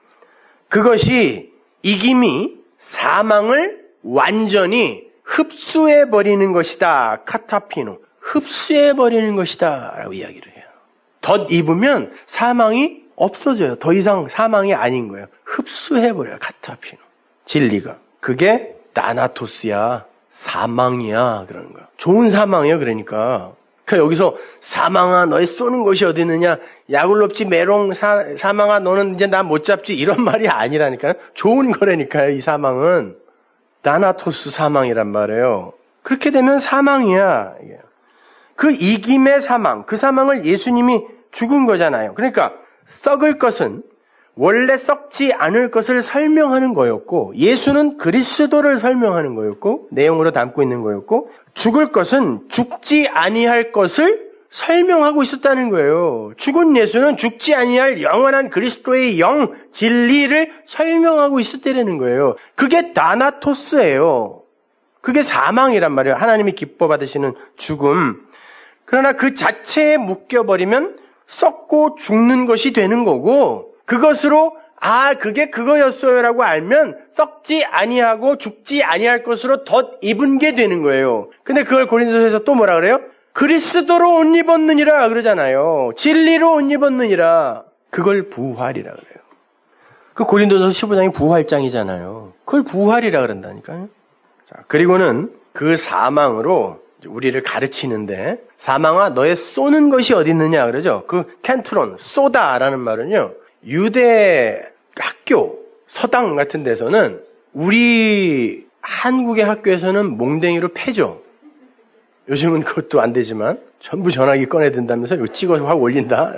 그것이 이김이 사망을 완전히 흡수해버리는 것이다. 카타피노. 흡수해버리는 것이다. 라고 이야기를 해요. 덧입으면 사망이 없어져요. 더 이상 사망이 아닌 거예요. 흡수해버려요. 카타피노. 진리가. 그게 나나토스야. 사망이야. 그러는 거야. 좋은 사망이에요. 그러니까. 그러니까 여기서 사망아 너의 쏘는 것이 어디 있느냐. 야굴롭지 메롱 사, 사망아 너는 이제 나 못 잡지. 이런 말이 아니라니까요. 좋은 거라니까요. 이 사망은. 나나토스 사망이란 말이에요. 그렇게 되면 사망이야. 그 이김의 사망, 그 사망을 예수님이 죽은 거잖아요. 그러니까 썩을 것은 원래 썩지 않을 것을 설명하는 거였고 예수는 그리스도를 설명하는 거였고 내용으로 담고 있는 거였고 죽을 것은 죽지 아니할 것을 설명하고 있었다는 거예요. 죽은 예수는 죽지 아니할 영원한 그리스도의 영, 진리를 설명하고 있었다는 거예요. 그게 다나토스예요. 그게 사망이란 말이에요. 하나님이 기뻐 받으시는 죽음. 그러나 그 자체에 묶여버리면 썩고 죽는 것이 되는 거고 그것으로 아 그게 그거였어요라고 알면 썩지 아니하고 죽지 아니할 것으로 덧입은 게 되는 거예요. 근데 그걸 고린도서에서 또 뭐라 그래요? 그리스도로 옷 입었느니라 그러잖아요. 진리로 옷 입었느니라. 그걸 부활이라 그래요. 그 고린도서 십오 장이 부활장이잖아요. 그걸 부활이라 그런다니까요. 자, 그리고는 그 사망으로 우리를 가르치는데 사망아 너의 쏘는 것이 어디 있느냐 그러죠. 그 켄트론, 쏘다라는 말은요. 유대 학교, 서당 같은 데서는 우리 한국의 학교에서는 몽댕이로 패죠. 요즘은 그것도 안 되지만 전부 전화기 꺼내야 된다면서 이거 찍어서 확 올린다.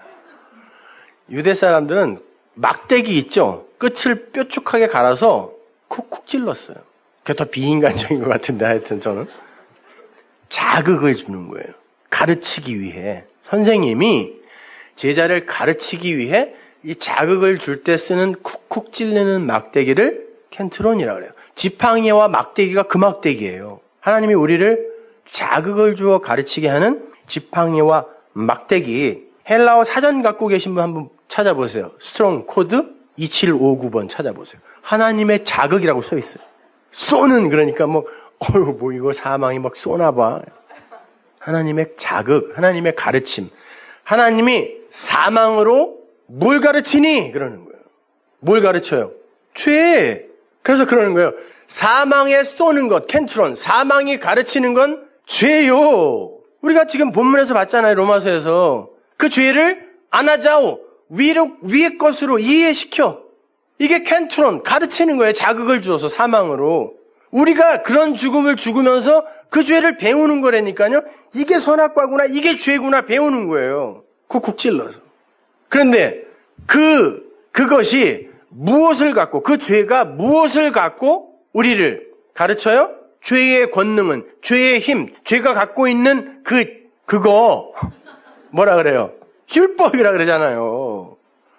유대 사람들은 막대기 있죠. 끝을 뾰족하게 갈아서 쿡쿡 찔렀어요. 그게 더 비인간적인 것 같은데 하여튼 저는 자극을 주는 거예요. 가르치기 위해. 선생님이 제자를 가르치기 위해 이 자극을 줄 때 쓰는 쿡쿡 찔리는 막대기를 켄트론이라고 그래요. 지팡이와 막대기가 그 막대기예요. 하나님이 우리를 자극을 주어 가르치게 하는 지팡이와 막대기. 헬라어 사전 갖고 계신 분 한번 찾아보세요. 스트롱 코드 이칠오구 번 찾아보세요. 하나님의 자극이라고 써 있어요. 쏘는 그러니까 뭐 어휴 뭐 이거 사망이 막 쏘나 봐. 하나님의 자극, 하나님의 가르침. 하나님이 사망으로 뭘 가르치니? 그러는 거예요. 뭘 가르쳐요? 죄. 그래서 그러는 거예요. 사망에 쏘는 것, 켄트론. 사망이 가르치는 건 죄요. 우리가 지금 본문에서 봤잖아요. 로마서에서. 그 죄를 아나자오. 위로, 위의 것으로 이해시켜. 이게 켄트론. 가르치는 거예요. 자극을 주어서 사망으로. 우리가 그런 죽음을 죽으면서 그 죄를 배우는 거라니까요. 이게 선악과구나. 이게 죄구나. 배우는 거예요. 쿡쿡 찔러서. 그런데 그, 그것이 무엇을 갖고, 그 죄가 무엇을 갖고 우리를 가르쳐요? 죄의 권능은, 죄의 힘, 죄가 갖고 있는 그, 그거, 뭐라 그래요? 율법이라 그러잖아요.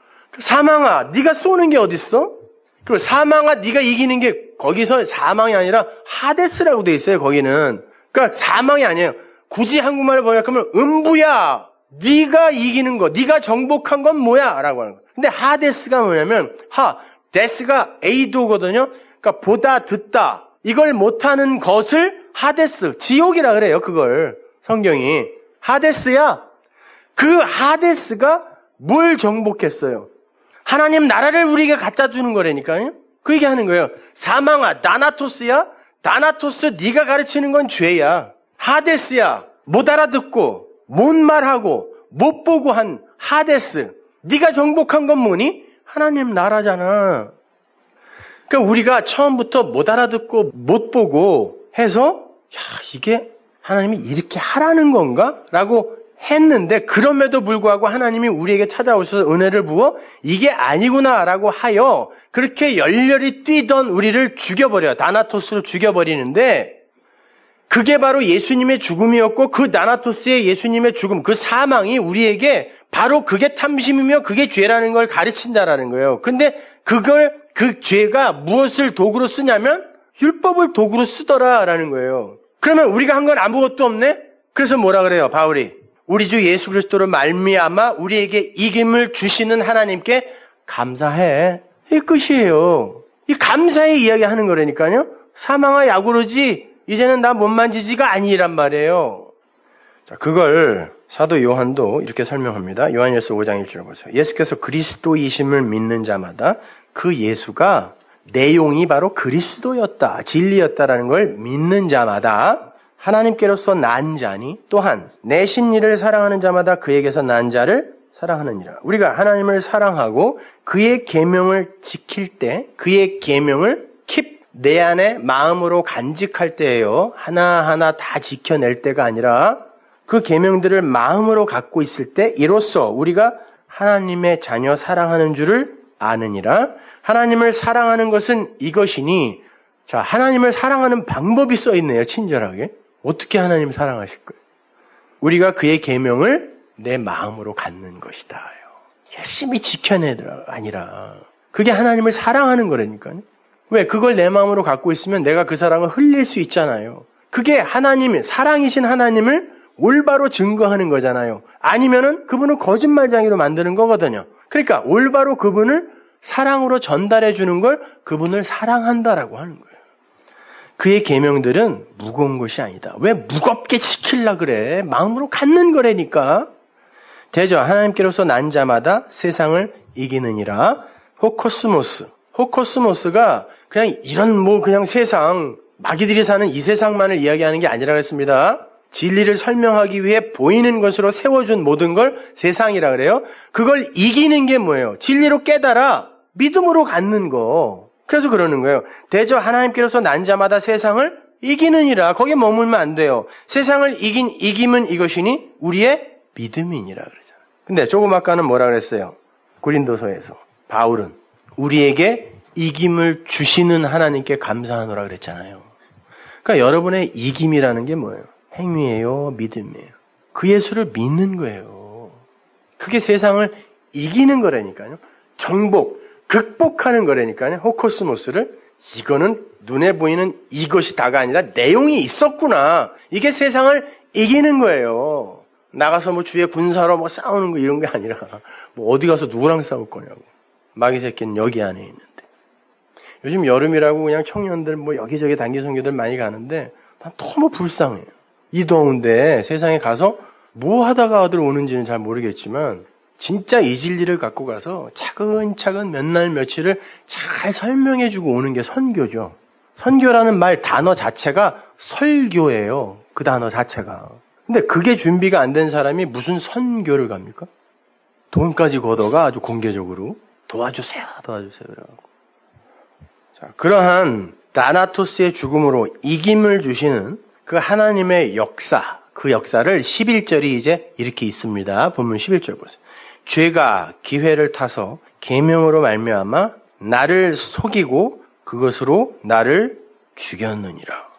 사망아, 네가 쏘는 게 어딨어? 그리고 사망아, 네가 이기는 게 거기서 사망이 아니라 하데스라고 돼 있어요, 거기는. 그러니까 사망이 아니에요. 굳이 한국말로 번역하면 음부야. 네가 이기는 거, 네가 정복한 건 뭐야? 라고 하는 거예요. 근데 하데스가 뭐냐면 하, 데스가 에이도거든요. 그러니까 보다, 듣다. 이걸 못하는 것을 하데스, 지옥이라 그래요, 그걸. 성경이. 하데스야. 그 하데스가 뭘 정복했어요? 하나님 나라를 우리에게 갖다 주는 거라니까요. 그 얘기하는 거예요. 사망아, 다나토스야. 다나토스 네가 가르치는 건 죄야. 하데스야. 못 알아듣고 못 말하고 못 보고 한 하데스. 네가 정복한 건 뭐니? 하나님 나라잖아. 그러니까 우리가 처음부터 못 알아듣고 못 보고 해서 야, 이게 하나님이 이렇게 하라는 건가? 라고 했는데 그럼에도 불구하고 하나님이 우리에게 찾아오셔서 은혜를 부어 이게 아니구나라고 하여 그렇게 열렬히 뛰던 우리를 죽여버려요. 다나토스를 죽여버리는데 그게 바로 예수님의 죽음이었고 그 다나토스의 예수님의 죽음, 그 사망이 우리에게 바로 그게 탐심이며 그게 죄라는 걸 가르친다라는 거예요. 근데 그걸 그 죄가 무엇을 도구로 쓰냐면 율법을 도구로 쓰더라라는 거예요. 그러면 우리가 한 건 아무것도 없네? 그래서 뭐라 그래요, 바울이? 우리 주 예수 그리스도로 말미암아 우리에게 이김을 주시는 하나님께 감사해. 이 끝이에요. 이 감사의 이야기 하는 거라니까요. 사망아 야구르지 이제는 나 못 만지지가 아니란 말이에요. 자, 그걸 사도 요한도 이렇게 설명합니다. 요한일서 오 장 일 절 보세요. 예수께서 그리스도이심을 믿는 자마다 그 예수가 내용이 바로 그리스도였다, 진리였다라는 걸 믿는 자마다 하나님께로서 난 자니 또한 내신 이를 사랑하는 자마다 그에게서 난 자를 사랑하느니라. 우리가 하나님을 사랑하고 그의 계명을 지킬 때 그의 계명을 keep 내 안에 마음으로 간직할 때예요. 하나하나 다 지켜낼 때가 아니라 그 계명들을 마음으로 갖고 있을 때 이로써 우리가 하나님의 자녀 사랑하는 줄을 아느니라. 하나님을 사랑하는 것은 이것이니 자, 하나님을 사랑하는 방법이 써 있네요. 친절하게. 어떻게 하나님을 사랑하실 거예요? 우리가 그의 계명을 내 마음으로 갖는 것이다. 열심히 지켜내더라 아니라 그게 하나님을 사랑하는 거라니까요. 왜? 그걸 내 마음으로 갖고 있으면 내가 그 사랑을 흘릴 수 있잖아요. 그게 하나님의 사랑이신 하나님을 올바로 증거하는 거잖아요. 아니면은 그분을 거짓말쟁이로 만드는 거거든요. 그러니까 올바로 그분을 사랑으로 전달해 주는 걸 그분을 사랑한다라고 하는 거예요. 그의 계명들은 무거운 것이 아니다. 왜 무겁게 지키려 그래? 마음으로 갖는 거라니까. 되죠. 하나님께로서 난 자마다 세상을 이기느니라. 호코스모스. 호코스모스가 그냥 이런 뭐 그냥 세상, 마귀들이 사는 이 세상만을 이야기하는 게 아니라 그랬습니다. 진리를 설명하기 위해 보이는 것으로 세워준 모든 걸 세상이라 그래요. 그걸 이기는 게 뭐예요? 진리로 깨달아 믿음으로 갖는 거. 그래서 그러는 거예요. 대저 하나님께로서 난 자마다 세상을 이기느니라. 거기에 머물면 안 돼요. 세상을 이긴 이김은 이것이니 우리의 믿음이니라 그러잖아요. 근데 조금 아까는 뭐라 그랬어요? 고린도서에서 바울은 우리에게 이김을 주시는 하나님께 감사하노라 그랬잖아요. 그러니까 여러분의 이김이라는 게 뭐예요? 행위예요, 믿음이에요. 그 예수를 믿는 거예요. 그게 세상을 이기는 거라니까요. 정복, 극복하는 거라니까요. 호코스모스를. 이거는 눈에 보이는 이것이 다가 아니라 내용이 있었구나. 이게 세상을 이기는 거예요. 나가서 뭐 주위에 군사로 뭐 싸우는 거 이런 게 아니라 뭐 어디 가서 누구랑 싸울 거냐고. 마귀 새끼는 여기 안에 있는데. 요즘 여름이라고 그냥 청년들 뭐 여기저기 단기 선교들 많이 가는데 난 너무 불쌍해요. 이 더운데 세상에 가서 뭐 하다가 어디로 오는지는 잘 모르겠지만 진짜 이 진리를 갖고 가서 차근차근 몇 날 며칠을 잘 설명해주고 오는 게 선교죠. 선교라는 말 단어 자체가 설교예요. 그 단어 자체가. 근데 그게 준비가 안 된 사람이 무슨 선교를 갑니까? 돈까지 걷어가 아주 공개적으로 도와주세요, 도와주세요. 자, 그러한 다나토스의 죽음으로 이김을 주시는 그 하나님의 역사, 그 역사를 십일 절이 이제 이렇게 있습니다. 본문 십일 절 보세요. 죄가 기회를 타서 계명으로 말미암아 나를 속이고 그것으로 나를 죽였느니라.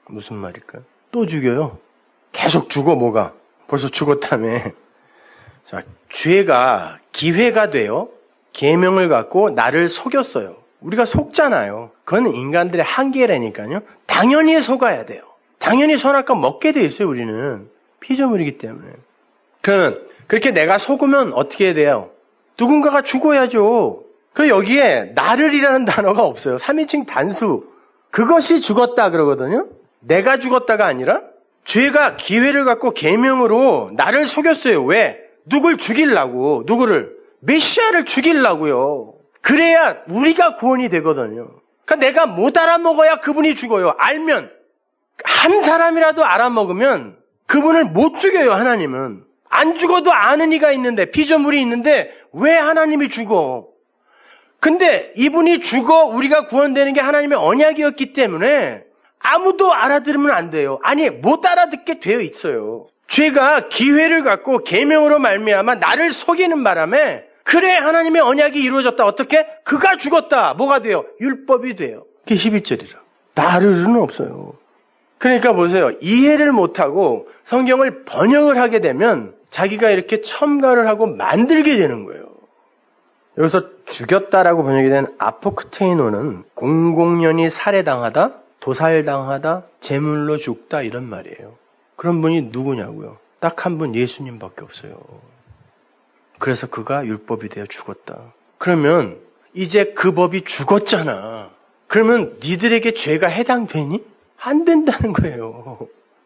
무슨 말일까요? 또 죽여요. 계속 죽어 뭐가. 벌써 죽었다며. 자, 죄가 기회가 돼요. 계명을 갖고 나를 속였어요. 우리가 속잖아요. 그건 인간들의 한계라니까요. 당연히 속아야 돼요. 당연히 선악과 먹게 돼 있어요. 우리는 피조물이기 때문에. 그러면 그렇게 내가 속으면 어떻게 해야 돼요? 누군가가 죽어야죠. 그 여기에 나를이라는 단어가 없어요. 삼인칭 단수. 그것이 죽었다 그러거든요. 내가 죽었다가 아니라 죄가 기회를 갖고 계명으로 나를 속였어요. 왜? 누굴 죽이려고. 누구를? 메시아를 죽이려고요. 그래야 우리가 구원이 되거든요. 그러니까 내가 못 알아먹어야 그분이 죽어요. 알면. 한 사람이라도 알아먹으면 그분을 못 죽여요. 하나님은. 안 죽어도 아는 이가 있는데, 피조물이 있는데 왜 하나님이 죽어? 근데 이분이 죽어 우리가 구원되는 게 하나님의 언약이었기 때문에 아무도 알아들으면 안 돼요. 아니 못 알아듣게 되어 있어요. 죄가 기회를 갖고 계명으로 말미암아 나를 속이는 바람에 그래 하나님의 언약이 이루어졌다. 어떻게? 그가 죽었다. 뭐가 돼요? 율법이 돼요. 그게 십일 절이라. 나를은 없어요. 그러니까 보세요. 이해를 못하고 성경을 번역을 하게 되면 자기가 이렇게 첨가를 하고 만들게 되는 거예요. 여기서 죽였다라고 번역이 된 아포크테이노는 공공연히 살해당하다, 도살당하다, 제물로 죽다 이런 말이에요. 그런 분이 누구냐고요? 딱 한 분 예수님밖에 없어요. 그래서 그가 율법이 되어 죽었다. 그러면 이제 그 법이 죽었잖아. 그러면 니들에게 죄가 해당되니? 안 된다는 거예요.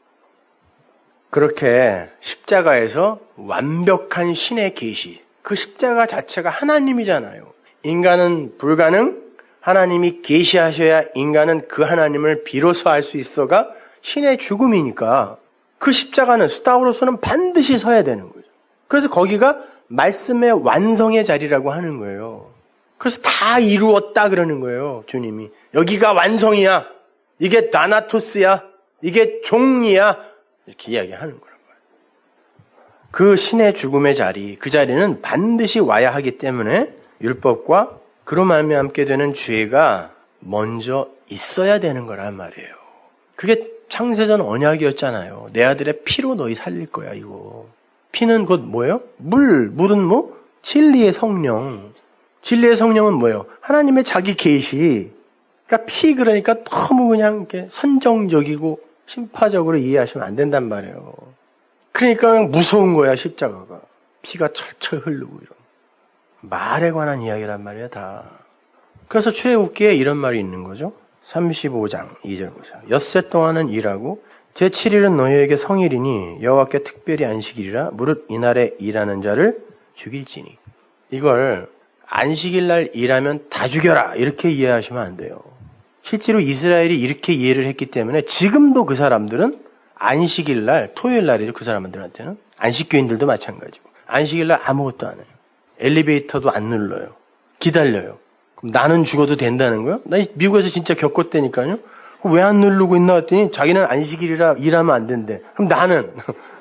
그렇게 십자가에서 완벽한 신의 계시, 그 십자가 자체가 하나님이잖아요. 인간은 불가능, 하나님이 계시하셔야 인간은 그 하나님을 비로소 알 수 있어가 신의 죽음이니까 그 십자가는 스타우로서는 반드시 서야 되는 거죠. 그래서 거기가 말씀의 완성의 자리라고 하는 거예요. 그래서 다 이루었다 그러는 거예요. 주님이. 여기가 완성이야. 이게 다나토스야. 이게 종이야. 이렇게 이야기하는 거란 말이에요. 그 신의 죽음의 자리, 그 자리는 반드시 와야 하기 때문에 율법과 그로 말미암게 되는 죄가 먼저 있어야 되는 거란 말이에요. 그게 창세전 언약이었잖아요. 내 아들의 피로 너희 살릴 거야 이거. 피는 곧 뭐예요? 물. 물은 뭐? 진리의 성령. 진리의 성령은 뭐예요? 하나님의 자기 계시. 그러니까 피 그러니까 너무 그냥 이렇게 선정적이고 심파적으로 이해하시면 안 된단 말이에요. 그러니까 그냥 무서운 거야 십자가가. 피가 철철 흐르고 이런. 말에 관한 이야기란 말이야 다. 그래서 출애굽기에 이런 말이 있는 거죠. 삼십오 장 이 절 보세요. 엿새 동안은 일하고 제칠 일은 너희에게 성일이니 여호와께 특별히 안식일이라 무릇 이날에 일하는 자를 죽일지니. 이걸 안식일 날 일하면 다 죽여라 이렇게 이해하시면 안 돼요. 실제로 이스라엘이 이렇게 이해를 했기 때문에 지금도 그 사람들은 안식일 날, 토요일 날이죠. 그 사람들한테는. 안식교인들도 마찬가지고. 안식일 날 아무것도 안 해요. 엘리베이터도 안 눌러요. 기다려요. 그럼 나는 죽어도 된다는 거예요? 나 미국에서 진짜 겪었다니까요. 왜 안 누르고 있나 했더니 자기는 안식일이라 일하면 안 된대. 그럼 나는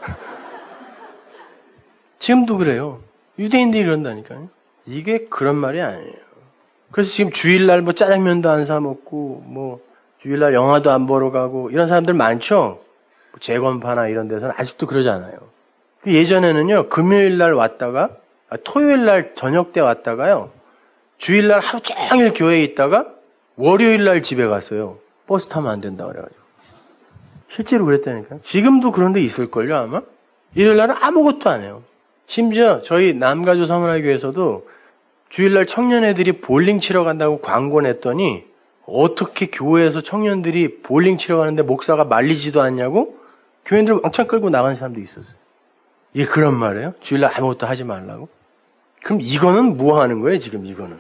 지금도 그래요. 유대인들이 이런다니까요. 이게 그런 말이 아니에요. 그래서 지금 주일날 뭐 짜장면도 안 사 먹고 뭐 주일날 영화도 안 보러 가고 이런 사람들 많죠. 재건파나 이런 데서는 아직도 그러잖아요. 예전에는요 금요일날 왔다가 아, 토요일날 저녁 때 왔다가요 주일날 하루 종일 교회에 있다가 월요일날 집에 갔어요. 버스 타면 안 된다 그래가지고. 실제로 그랬다니까요. 지금도 그런 데 있을걸요 아마. 일요일날은 아무것도 안 해요. 심지어 저희 남가주 사문화교에서도 주일날 청년애들이 볼링 치러 간다고 광고 냈더니 어떻게 교회에서 청년들이 볼링 치러 가는데 목사가 말리지도 않냐고 교인들 왕창 끌고 나간 사람도 있었어요. 이게 그런 말이에요? 주일날 아무것도 하지 말라고? 그럼 이거는 뭐 하는 거예요 지금 이거는?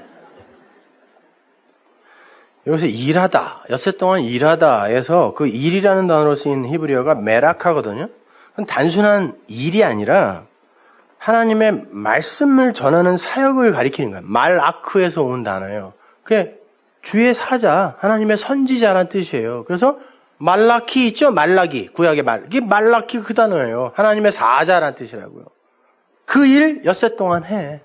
여기서 일하다, 엿새 동안 일하다에서 그 일이라는 단어로 쓰인 히브리어가 메라카거든요. 그건 단순한 일이 아니라 하나님의 말씀을 전하는 사역을 가리키는 거예요. 말아크에서 온 단어예요. 그게 주의 사자, 하나님의 선지자란 뜻이에요. 그래서 말라키 있죠? 말라기, 구약의 말. 이게 말라키 그 단어예요. 하나님의 사자란 뜻이라고요. 그 일 엿새 동안 해.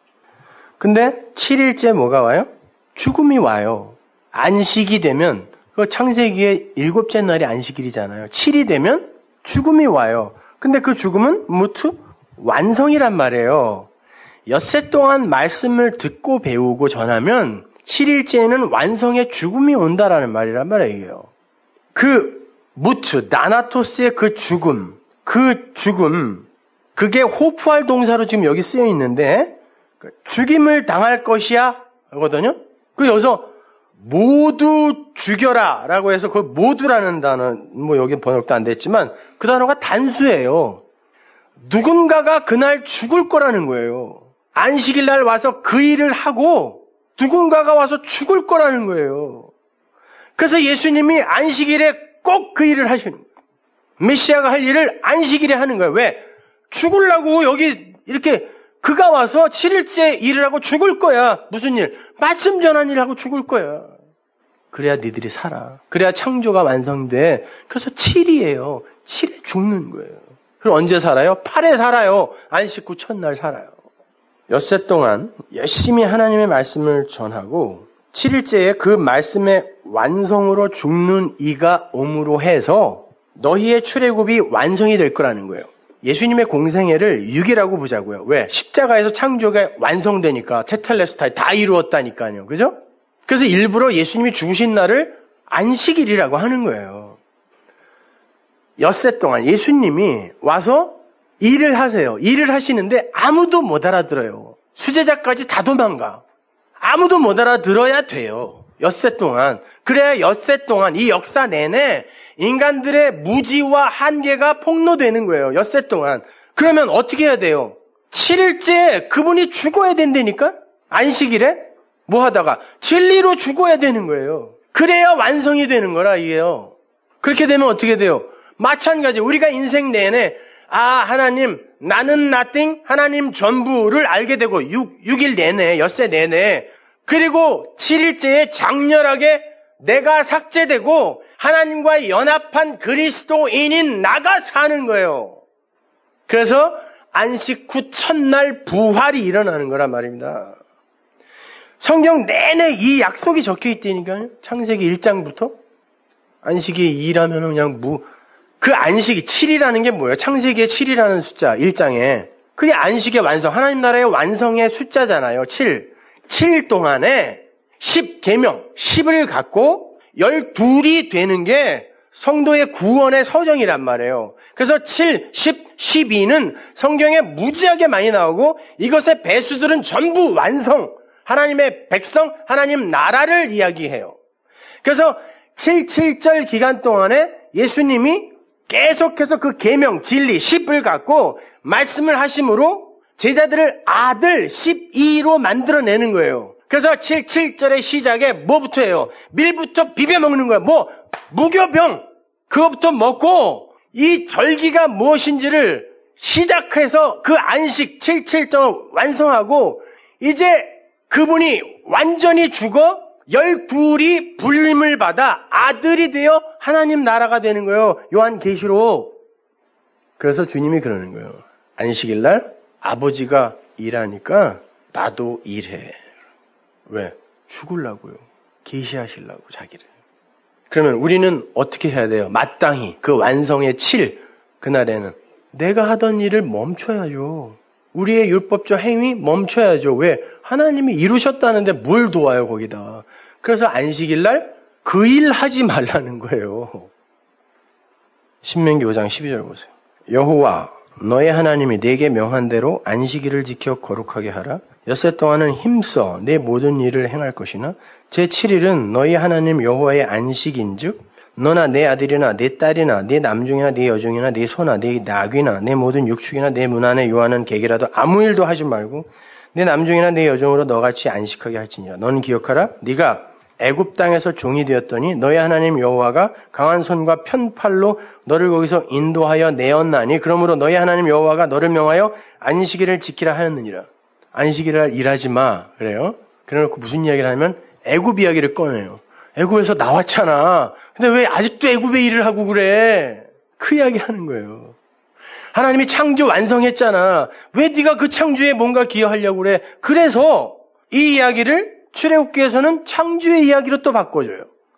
근데 칠 일째 뭐가 와요? 죽음이 와요. 안식이 되면 그 창세기의 일곱째 날이 안식일이잖아요. 칠이 되면 죽음이 와요. 근데 그 죽음은 무트 완성이란 말이에요. 엿새 동안 말씀을 듣고 배우고 전하면 칠일째에는 완성의 죽음이 온다라는 말이란 말이에요. 그 무트, 나나토스의 그 죽음, 그 죽음, 그게 호프할 동사로 지금 여기 쓰여 있는데 죽임을 당할 것이야 하거든요. 그 여기서 모두 죽여라 라고 해서 그 모두라는 단어, 뭐 여기 번역도 안 됐지만 그 단어가 단수예요. 누군가가 그날 죽을 거라는 거예요. 안식일 날 와서 그 일을 하고 누군가가 와서 죽을 거라는 거예요. 그래서 예수님이 안식일에 꼭 그 일을 하시는 거예요. 메시아가 할 일을 안식일에 하는 거예요. 왜? 죽으려고 여기 이렇게 그가 와서 칠일째 일을 하고 죽을 거야. 무슨 일? 말씀 전하는 일을 하고 죽을 거야. 그래야 니들이 살아. 그래야 창조가 완성돼. 그래서 칠이에요. 칠에 죽는 거예요. 그럼 언제 살아요? 팔에 살아요. 안식 후 첫날 살아요. 엿새 동안 열심히 하나님의 말씀을 전하고 칠일째에 그 말씀의 완성으로 죽는 이가 옴으로 해서 너희의 출애굽이 완성이 될 거라는 거예요. 예수님의 공생애를 육 일이라고 보자고요. 왜? 십자가에서 창조가 완성되니까 테텔레스타이 다 이루었다니까요. 그죠? 그래서 일부러 예수님이 죽으신 날을 안식일이라고 하는 거예요. 엿새 동안 예수님이 와서 일을 하세요. 일을 하시는데 아무도 못 알아들어요. 수제자까지 다 도망가. 아무도 못 알아들어야 돼요. 엿새 동안. 그래야 엿새 동안 이 역사 내내 인간들의 무지와 한계가 폭로되는 거예요. 엿새 동안. 그러면 어떻게 해야 돼요? 칠일째 그분이 죽어야 된다니까? 안식일에? 뭐 하다가? 진리로 죽어야 되는 거예요. 그래야 완성이 되는 거라 이게요. 그렇게 되면 어떻게 돼요? 마찬가지 우리가 인생 내내 아 하나님 나는 nothing 하나님 전부를 알게 되고 육 일 내내 엿새 내내 그리고 칠일째에 장렬하게 내가 삭제되고 하나님과 연합한 그리스도인인 나가 사는 거예요. 그래서 안식 후 첫날 부활이 일어나는 거란 말입니다. 성경 내내 이 약속이 적혀 있다니까요. 창세기 일 장부터 안식이 이라면 그냥 무 그 안식이 칠이라는 게 뭐예요? 창세기의 칠이라는 숫자 일 장에 그게 안식의 완성 하나님 나라의 완성의 숫자잖아요. 칠. 칠 일 동안에 십 계명 십을 갖고 열둘이 되는 게 성도의 구원의 서정이란 말이에요. 그래서 칠, 십, 십이는 성경에 무지하게 많이 나오고 이것의 배수들은 전부 완성, 하나님의 백성, 하나님 나라를 이야기해요. 그래서 칠, 칠절 기간 동안에 예수님이 계속해서 그 계명, 진리, 십을 갖고 말씀을 하심으로 제자들을 아들 십이로 만들어내는 거예요. 그래서 칠, 칠절의 시작에 뭐부터 해요? 밀부터 비벼 먹는 거예요. 뭐 무교병 그거부터 먹고 이 절기가 무엇인지를 시작해서 그 안식 칠, 칠절 완성하고 이제 그분이 완전히 죽어 열둘이 불림을 받아 아들이 되어 하나님 나라가 되는 거예요. 요한계시록. 그래서 주님이 그러는 거예요. 안식일 날 아버지가 일하니까 나도 일해. 왜? 죽으려고요. 계시하시려고 자기를. 그러면 우리는 어떻게 해야 돼요? 마땅히 그 완성의 칠 그날에는 내가 하던 일을 멈춰야죠. 우리의 율법적 행위 멈춰야죠. 왜? 하나님이 이루셨다는데 뭘 도와요 거기다. 그래서 안식일 날 그 일 하지 말라는 거예요. 신명기 오 장 십이 절 보세요. 여호와 너의 하나님이 네게 명한 대로 안식일을 지켜 거룩하게 하라. 엿새 동안은 힘써 내 모든 일을 행할 것이나 제칠 일은 너희 하나님 여호와의 안식인즉 너나 내 아들이나 내 딸이나 내 남중이나 내 여중이나 내 소나 내 나귀나 내 모든 육축이나 내 문 안에 요하는 객이라도 아무 일도 하지 말고 내 남중이나 내 여종으로 너같이 안식하게 할지니라. 너는 기억하라. 네가 애굽 땅에서 종이 되었더니 너희 하나님 여호와가 강한 손과 편팔로 너를 거기서 인도하여 내었나니 그러므로 너희 하나님 여호와가 너를 명하여 안식일을 지키라 하였느니라. 안식일을 일하지 마. 그래요. 그래놓고 무슨 이야기를 하면 애굽 이야기를 꺼내요. 애굽에서 나왔잖아. 근데 왜 아직도 애굽의 일을 하고 그래? 그 이야기 하는 거예요. 하나님이 창조 완성했잖아. 왜 네가 그 창조에 뭔가 기여하려고 그래? 그래서 이 이야기를 출애굽기에서는 창조의 이야기로 또 바꿔줘요.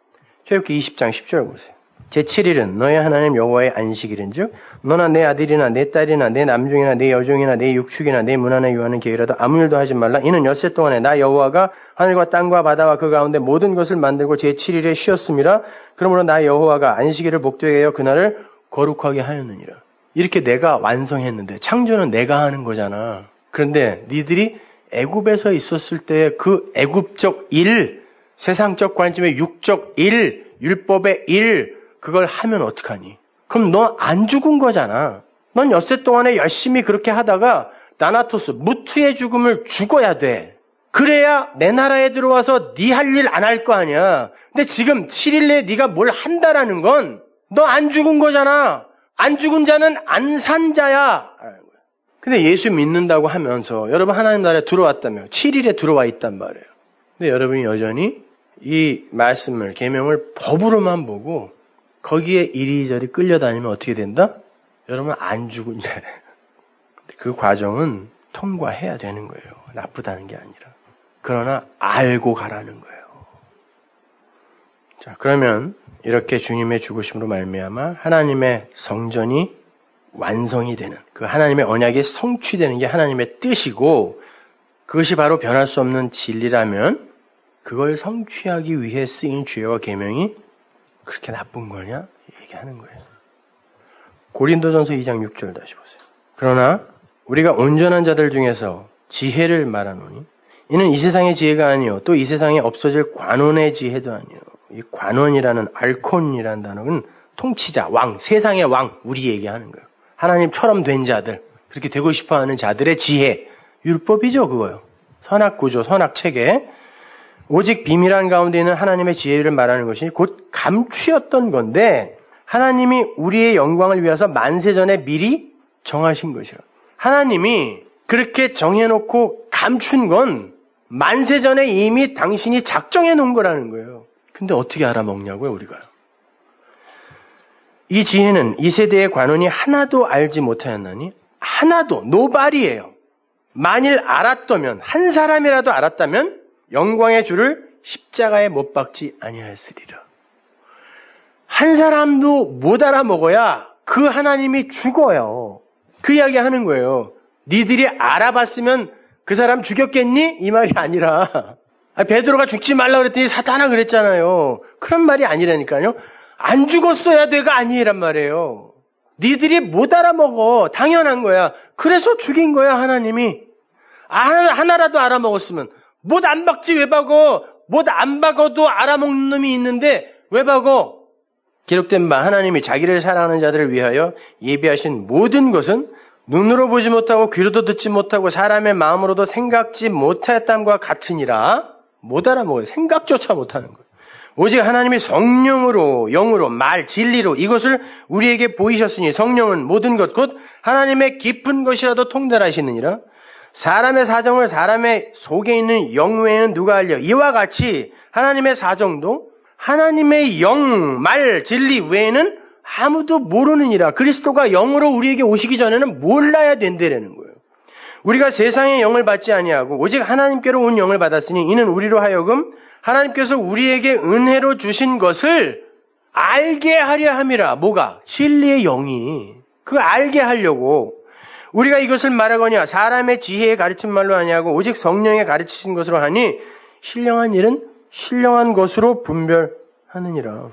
출애굽기 이십 장 십 절 보세요. 제칠 일은 너의 하나님 여호와의 안식일인즉 너나 내 아들이나 내 딸이나 내 남종이나 내 여종이나 내 육축이나 내 문 안에 유하는 계획이라도 아무 일도 하지 말라. 이는 엿새 동안에 나 여호와가 하늘과 땅과 바다와 그 가운데 모든 것을 만들고 제칠 일에 쉬었음이라. 그러므로 나 여호와가 안식일을 복되게 하여 그날을 거룩하게 하였느니라. 이렇게 내가 완성했는데 창조는 내가 하는 거잖아. 그런데 니들이 애굽에서 있었을 때 그 애굽적 일, 세상적 관점의 육적 일, 율법의 일, 그걸 하면 어떡하니? 그럼 너 안 죽은 거잖아. 넌 엿새 동안에 열심히 그렇게 하다가 나나토스, 무트의 죽음을 죽어야 돼. 그래야 내 나라에 들어와서 네 할 일 안 할 거 아니야. 근데 지금 칠 일 내에 네가 뭘 한다라는 건 너 안 죽은 거잖아. 안 죽은 자는 안 산 자야. 근데 예수 믿는다고 하면서 여러분 하나님 나라에 들어왔다며 칠 일에 들어와 있단 말이에요. 근데 여러분이 여전히 이 말씀을, 계명을 법으로만 보고 거기에 이리저리 끌려다니면 어떻게 된다? 여러분 안 죽은 자예요. 그 과정은 통과해야 되는 거예요. 나쁘다는 게 아니라. 그러나 알고 가라는 거예요. 자, 그러면 이렇게 주님의 죽으심으로 말미암아 하나님의 성전이 완성이 되는, 그 하나님의 언약이 성취되는 게 하나님의 뜻이고 그것이 바로 변할 수 없는 진리라면 그걸 성취하기 위해 쓰인 죄와 계명이 그렇게 나쁜 거냐? 얘기하는 거예요. 고린도전서 이 장 육 절 다시 보세요. 그러나 우리가 온전한 자들 중에서 지혜를 말하노니 이는 이 세상의 지혜가 아니요 또 이 세상에 없어질 관원의 지혜도 아니요. 이 관원이라는 알콘이라는 단어는 통치자, 왕, 세상의 왕, 우리 얘기하는 거예요. 하나님처럼 된 자들, 그렇게 되고 싶어하는 자들의 지혜, 율법이죠 그거요. 선악구조, 선악체계. 오직 비밀한 가운데 있는 하나님의 지혜를 말하는 것이 곧 감추었던 건데 하나님이 우리의 영광을 위해서 만세전에 미리 정하신 것이라. 하나님이 그렇게 정해놓고 감춘 건 만세전에 이미 당신이 작정해 놓은 거라는 거예요. 근데 어떻게 알아먹냐고요 우리가. 이 지혜는 이 세대의 관원이 하나도 알지 못하였나니 하나도 노발이에요. 만일 알았다면 한 사람이라도 알았다면 영광의 주를 십자가에 못 박지 아니하였으리라. 한 사람도 못 알아먹어야 그 하나님이 죽어요. 그 이야기 하는 거예요. 니들이 알아봤으면 그 사람 죽였겠니? 이 말이 아니라 베드로가 죽지 말라 그랬더니 사탄아 그랬잖아요. 그런 말이 아니라니까요. 안 죽었어야 돼가 아니란 말이에요. 니들이 못 알아먹어. 당연한 거야. 그래서 죽인 거야 하나님이. 하나, 하나라도 알아먹었으면 못 안 박지 왜 박어? 못 안 박어도 알아먹는 놈이 있는데 왜 박어? 기록된 바 하나님이 자기를 사랑하는 자들을 위하여 예비하신 모든 것은 눈으로 보지 못하고 귀로도 듣지 못하고 사람의 마음으로도 생각지 못하였담과 같으니라. 못 알아먹어요. 생각조차 못하는 거예요. 오직 하나님이 성령으로, 영으로, 말, 진리로 이것을 우리에게 보이셨으니 성령은 모든 것 곧 하나님의 깊은 것이라도 통달하시느니라. 사람의 사정을 사람의 속에 있는 영 외에는 누가 알려? 이와 같이 하나님의 사정도 하나님의 영, 말, 진리 외에는 아무도 모르느니라. 그리스도가 영으로 우리에게 오시기 전에는 몰라야 된다라는 거예요. 우리가 세상의 영을 받지 아니하고 오직 하나님께로 온 영을 받았으니 이는 우리로 하여금 하나님께서 우리에게 은혜로 주신 것을 알게 하려 함이라. 뭐가? 진리의 영이. 그거 알게 하려고. 우리가 이것을 말하거냐 사람의 지혜에 가르친 말로 아니하고 오직 성령에 가르치신 것으로 하니 신령한 일은 신령한 것으로 분별하느니라.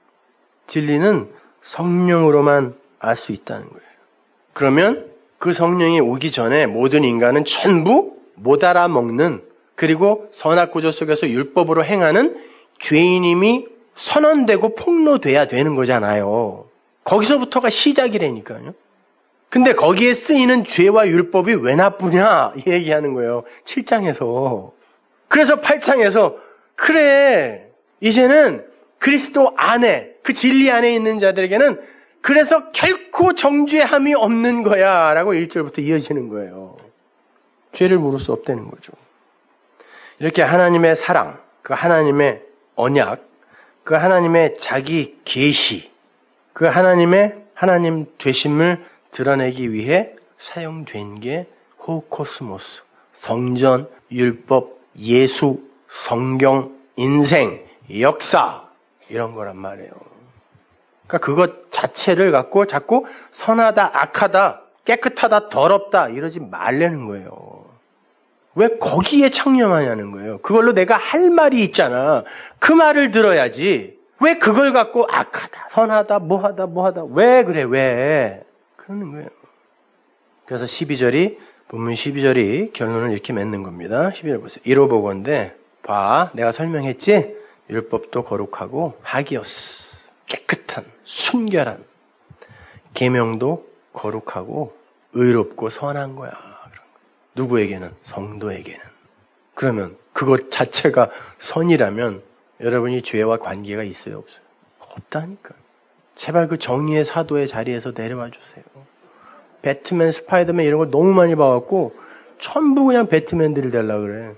진리는 성령으로만 알 수 있다는 거예요. 그러면 그 성령이 오기 전에 모든 인간은 전부 못 알아먹는, 그리고 선악구조 속에서 율법으로 행하는 죄인임이 선언되고 폭로돼야 되는 거잖아요. 거기서부터가 시작이라니까요. 근데 거기에 쓰이는 죄와 율법이 왜 나쁘냐 이 얘기하는 거예요. 칠 장에서. 그래서 팔 장에서 그래 이제는 그리스도 안에, 그 진리 안에 있는 자들에게는 그래서 결코 정죄함이 없는 거야 라고 일 절부터 이어지는 거예요. 죄를 물을 수 없다는 거죠. 이렇게 하나님의 사랑, 그 하나님의 언약, 그 하나님의 자기 계시, 그 하나님의 하나님 되심을 드러내기 위해 사용된 게 호코스모스, 성전, 율법, 예수, 성경, 인생, 역사, 이런 거란 말이에요. 그러니까 그것 자체를 갖고 자꾸 선하다, 악하다, 깨끗하다, 더럽다 이러지 말라는 거예요. 왜 거기에 창념하냐는 거예요. 그걸로 내가 할 말이 있잖아. 그 말을 들어야지. 왜 그걸 갖고 악하다, 선하다, 뭐하다, 뭐하다. 왜 그래, 왜? 그러는 거예요. 그래서 십이 절이, 본문 십이 절이 결론을 이렇게 맺는 겁니다. 십이 절 보세요. 이로 보건대, 봐, 내가 설명했지? 율법도 거룩하고 하기오스, 깨끗한, 순결한, 계명도 거룩하고 의롭고 선한 거야. 누구에게는? 성도에게는. 그러면 그것 자체가 선이라면 여러분이 죄와 관계가 있어요? 없어요? 없다니까. 제발 그 정의의 사도의 자리에서 내려와 주세요. 배트맨, 스파이더맨 이런 거 너무 많이 봐갖고 전부 그냥 배트맨들이 되려고 그래.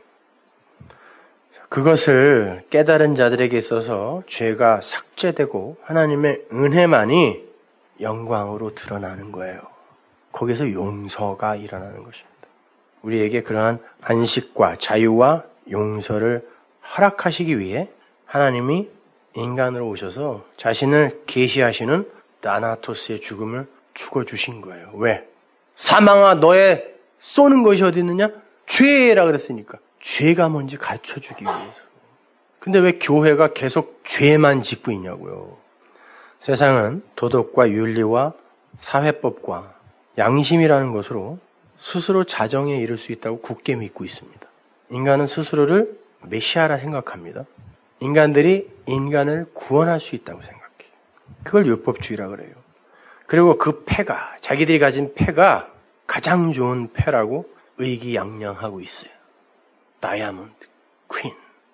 그것을 깨달은 자들에게 있어서 죄가 삭제되고 하나님의 은혜만이 영광으로 드러나는 거예요. 거기서 용서가 일어나는 것입니다. 우리에게 그러한 안식과 자유와 용서를 허락하시기 위해 하나님이 인간으로 오셔서 자신을 계시하시는 다나토스의 죽음을 죽어주신 거예요. 왜? 사망아 너의 쏘는 것이 어디 있느냐? 죄라 그랬으니까. 죄가 뭔지 가르쳐주기 위해서. 근데 왜 교회가 계속 죄만 짓고 있냐고요. 세상은 도덕과 윤리와 사회법과 양심이라는 것으로 스스로 자정에 이를 수 있다고 굳게 믿고 있습니다. 인간은 스스로를 메시아라 생각합니다. 인간들이 인간을 구원할 수 있다고 생각해요. 그걸 율법주의라 그래요. 그리고 그 패가, 자기들이 가진 패가 가장 좋은 패라고 의기양양하고 있어요. 다이아몬드 퀸.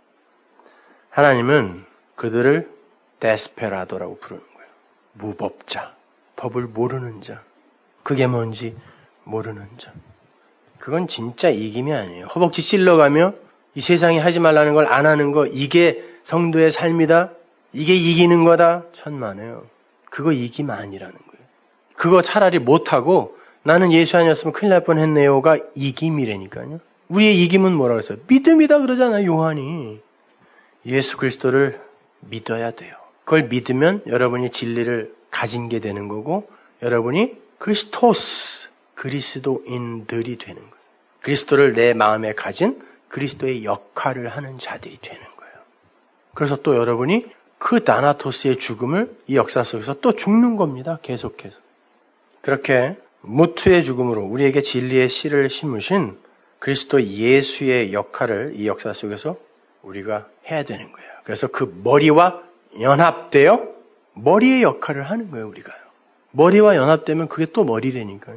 하나님은 그들을 데스페라도라고 부르는 거예요. 무법자, 법을 모르는 자. 그게 뭔지 모르는 자. 그건 진짜 이김이 아니에요. 허벅지 찔러가며 이 세상에 하지 말라는 걸 안 하는 거, 이게 성도의 삶이다. 이게 이기는 거다. 천만에요. 그거 이김 아니라는 거예요. 그거 차라리 못하고 나는 예수 아니었으면 큰일 날 뻔했네요가 이김이라니까요. 우리의 이김은 뭐라고 했어요? 믿음이다 그러잖아요. 요한이. 예수 그리스도를 믿어야 돼요. 그걸 믿으면 여러분이 진리를 가진 게 되는 거고 여러분이 크리스토스, 그리스도인들이 되는 거예요. 그리스도를 내 마음에 가진 그리스도의 역할을 하는 자들이 되는 거예요. 그래서 또 여러분이 그 다나토스의 죽음을 이 역사 속에서 또 죽는 겁니다. 계속해서. 그렇게 무투의 죽음으로 우리에게 진리의 씨를 심으신 그리스도 예수의 역할을 이 역사 속에서 우리가 해야 되는 거예요. 그래서 그 머리와 연합되어 머리의 역할을 하는 거예요. 우리가요. 머리와 연합되면 그게 또 머리라니까요.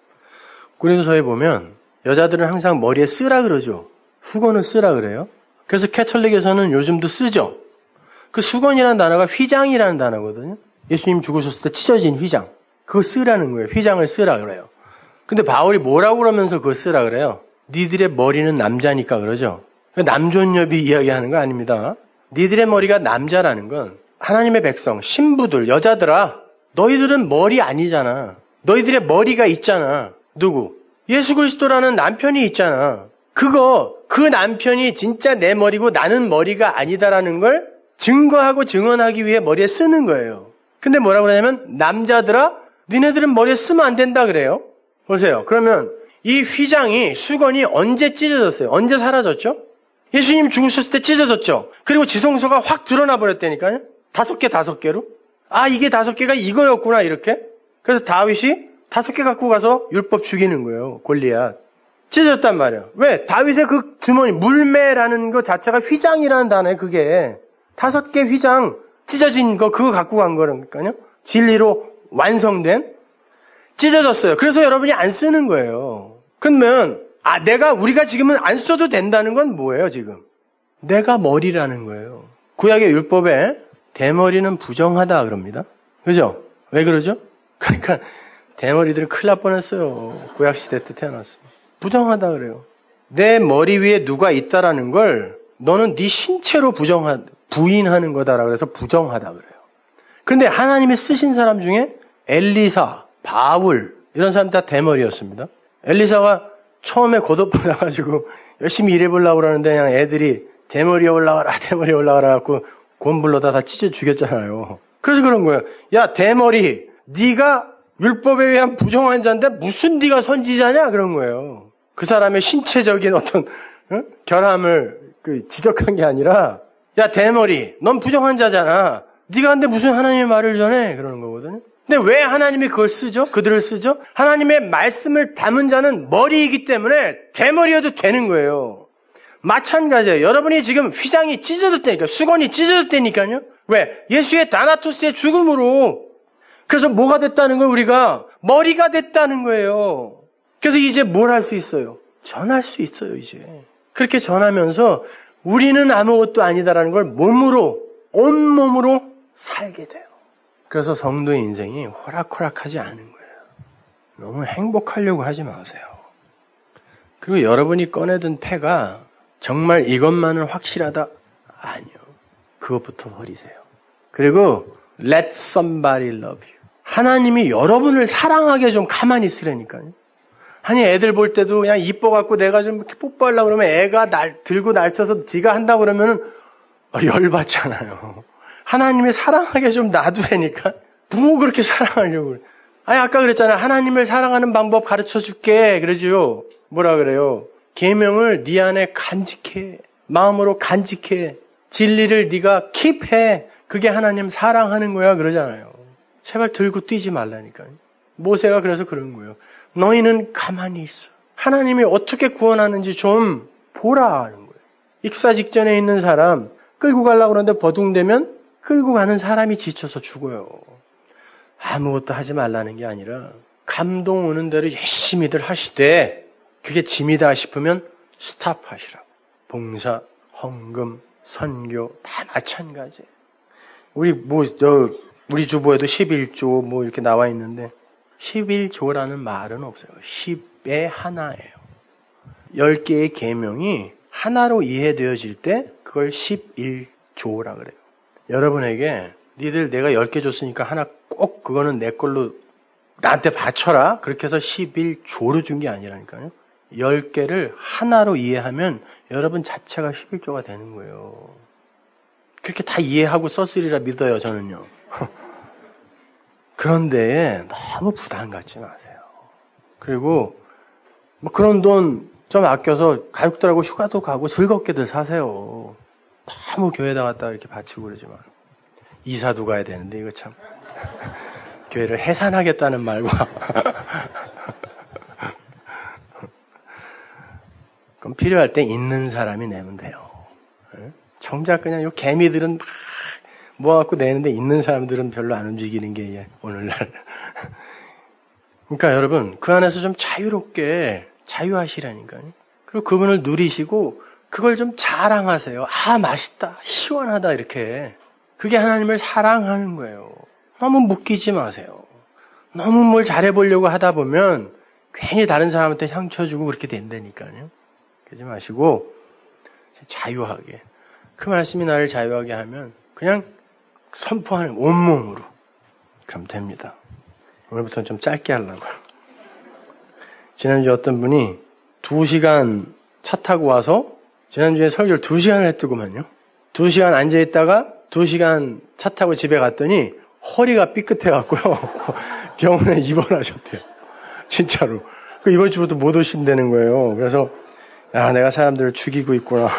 고린도서에 보면 여자들은 항상 머리에 쓰라 그러죠. 수건을 쓰라 그래요. 그래서 캐톨릭에서는 요즘도 쓰죠. 그 수건이라는 단어가 휘장이라는 단어거든요. 예수님 죽으셨을 때 찢어진 휘장. 그거 쓰라는 거예요. 휘장을 쓰라 그래요. 근데 바울이 뭐라고 그러면서 그걸 쓰라 그래요? 니들의 머리는 남자니까 그러죠. 남존여비 이야기하는 거 아닙니다. 니들의 머리가 남자라는 건 하나님의 백성, 신부들, 여자들아 너희들은 머리 아니잖아. 너희들의 머리가 있잖아. 누구? 예수 그리스도라는 남편이 있잖아. 그거, 그 남편이 진짜 내 머리고 나는 머리가 아니다라는 걸 증거하고 증언하기 위해 머리에 쓰는 거예요. 근데 뭐라고 그러냐면 남자들아 니네들은 머리에 쓰면 안 된다 그래요. 보세요. 그러면 이 휘장이, 수건이 언제 찢어졌어요? 언제 사라졌죠? 예수님 죽으셨을 때 찢어졌죠? 그리고 지성소가 확 드러나 버렸다니까요? 다섯 개, 다섯 개로? 아, 이게 다섯 개가 이거였구나, 이렇게? 그래서 다윗이 다섯 개 갖고 가서 율법 죽이는 거예요, 골리앗. 찢어졌단 말이에요. 왜? 다윗의 그 주머니, 물매라는 것 자체가 휘장이라는 단어예요, 그게. 다섯 개 휘장, 찢어진 거, 그거 갖고 간 거라니까요? 진리로 완성된? 찢어졌어요. 그래서 여러분이 안 쓰는 거예요. 그러면, 아, 내가, 우리가 지금은 안 써도 된다는 건 뭐예요, 지금? 내가 머리라는 거예요. 구약의 율법에 대머리는 부정하다 그럽니다. 그죠? 왜 그러죠? 그러니까 대머리들은 큰일 날 뻔했어요. 구약시대 때 태어났어요. 부정하다 그래요. 내 머리 위에 누가 있다라는 걸 너는 네 신체로 부정하, 부인하는 거다라 그래서 부정하다 그래요. 그런데 하나님이 쓰신 사람 중에 엘리사, 바울 이런 사람 다 대머리였습니다. 엘리사가 처음에 고독받아가지고 열심히 일해보려고 그러는데 그냥 애들이 대머리에 올라가라 대머리에 올라가라 갖고 곤불러다 다 찢어 죽였잖아요. 그래서 그런 거예요. 야, 대머리, 네가 율법에 의한 부정한 자인데 무슨 네가 선지자냐? 그런 거예요. 그 사람의 신체적인 어떤 어? 결함을 그 지적한 게 아니라, 야, 대머리, 넌 부정한 자잖아. 네가 근데 무슨 하나님의 말을 전해? 그러는 거거든요. 근데 왜 하나님이 그걸 쓰죠? 그들을 쓰죠? 하나님의 말씀을 담은 자는 머리이기 때문에 대머리여도 되는 거예요. 마찬가지예요. 여러분이 지금 휘장이 찢어졌다니까요. 수건이 찢어졌다니까요. 왜? 예수의 다나토스의 죽음으로. 그래서 뭐가 됐다는 거예요? 우리가 머리가 됐다는 거예요. 그래서 이제 뭘 할 수 있어요? 전할 수 있어요, 이제. 그렇게 전하면서 우리는 아무것도 아니다라는 걸 몸으로, 온몸으로 살게 돼요. 그래서 성도의 인생이 호락호락하지 않은 거예요. 너무 행복하려고 하지 마세요. 그리고 여러분이 꺼내든 패가 정말 이것만은 확실하다? 아니요. 그것부터 버리세요. 그리고 let somebody love you. 하나님이 여러분을 사랑하게 좀 가만히 있으라니까요. 아니 애들 볼 때도 그냥 이뻐갖고 내가 좀 이렇게 뽀뽀하려고 그러면 애가 날 들고 날쳐서 지가 한다고 그러면은 열받잖아요. 하나님이 사랑하게 좀 놔두라니까. 뭐 그렇게 사랑하려고 그래. 아니 아까 그랬잖아요. 하나님을 사랑하는 방법 가르쳐줄게. 그러죠. 뭐라 그래요? 계명을 네 안에 간직해. 마음으로 간직해. 진리를 네가 킵해. 그게 하나님 사랑하는 거야. 그러잖아요. 제발 들고 뛰지 말라니까요. 모세가 그래서 그런 거예요. 너희는 가만히 있어. 하나님이 어떻게 구원하는지 좀 보라 하는 거예요. 익사 직전에 있는 사람 끌고 가려고 그러는데 버둥대면 끌고 가는 사람이 지쳐서 죽어요. 아무것도 하지 말라는 게 아니라 감동 오는 대로 열심히들 하시되 그게 짐이다 싶으면 스탑하시라고. 봉사, 헌금, 선교 다 마찬가지예요. 우리 뭐 저 우리 주보에도 십일조 뭐 이렇게 나와 있는데 십일조라는 말은 없어요. 십의 하나예요. 열 개의 계명이 하나로 이해되어질 때 그걸 십일조라 그래요. 여러분에게 니들 내가 열 개 줬으니까 하나 꼭 그거는 내 걸로 나한테 바쳐라. 그렇게 해서 십일조로 준 게 아니라니까요. 열 개를 하나로 이해하면 여러분 자체가 십일조가 되는 거예요. 그렇게 다 이해하고 썼으리라 믿어요, 저는요. 그런데 너무 부담 갖지 마세요. 그리고 뭐 그런 돈 좀 아껴서 가족들하고 휴가도 가고 즐겁게들 사세요. 너무 교회에다 갖다 이렇게 바치고 그러지 마. 이사도 가야 되는데 이거 참 교회를 해산하겠다는 말과 그럼 필요할 때 있는 사람이 내면 돼요. 정작 그냥 요 개미들은 막 모아갖고 내는데 있는 사람들은 별로 안 움직이는 게 오늘날. 그러니까 여러분 그 안에서 좀 자유롭게 자유하시라니까요. 그리고 그분을 누리시고 그걸 좀 자랑하세요. 아 맛있다, 시원하다 이렇게. 그게 하나님을 사랑하는 거예요. 너무 묶이지 마세요. 너무 뭘 잘해보려고 하다 보면 괜히 다른 사람한테 상처 주고 그렇게 된다니까요. 그러지 마시고 자유하게. 그 말씀이 나를 자유하게 하면 그냥 선포하는 온몸으로 그럼 됩니다. 오늘부터는 좀 짧게 하려고요. 지난주에 어떤 분이 두 시간 차 타고 와서 지난주에 설교를 두 시간 했더구만요. 두 시간 앉아있다가 두 시간 차 타고 집에 갔더니 허리가 삐끗해갖고요. 병원에 입원하셨대요. 진짜로. 그 이번 주부터 못 오신다는 거예요. 그래서 야 내가 사람들을 죽이고 있구나.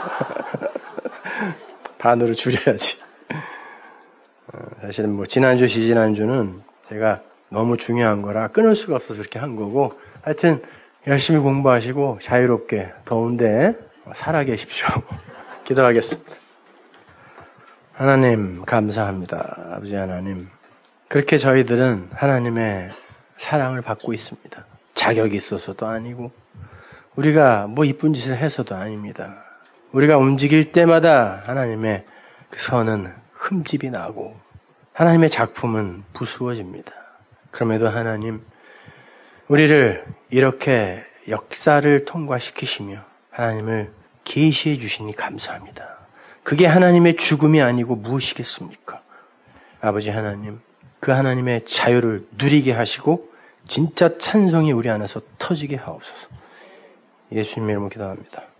반으로 줄여야지. 사실은 뭐 지난주 지지난주는 제가 너무 중요한 거라 끊을 수가 없어서 그렇게 한 거고 하여튼 열심히 공부하시고 자유롭게 더운데 살아계십시오. 기도하겠습니다. 하나님 감사합니다. 아버지 하나님 그렇게 저희들은 하나님의 사랑을 받고 있습니다. 자격이 있어서도 아니고 우리가 뭐 이쁜 짓을 해서도 아닙니다. 우리가 움직일 때마다 하나님의 그 선은 흠집이 나고 하나님의 작품은 부수어집니다. 그럼에도 하나님 우리를 이렇게 역사를 통과시키시며 하나님을 계시해 주시니 감사합니다. 그게 하나님의 죽음이 아니고 무엇이겠습니까? 아버지 하나님 그 하나님의 자유를 누리게 하시고 진짜 찬송이 우리 안에서 터지게 하옵소서. 예수님의 이름으로 기도합니다.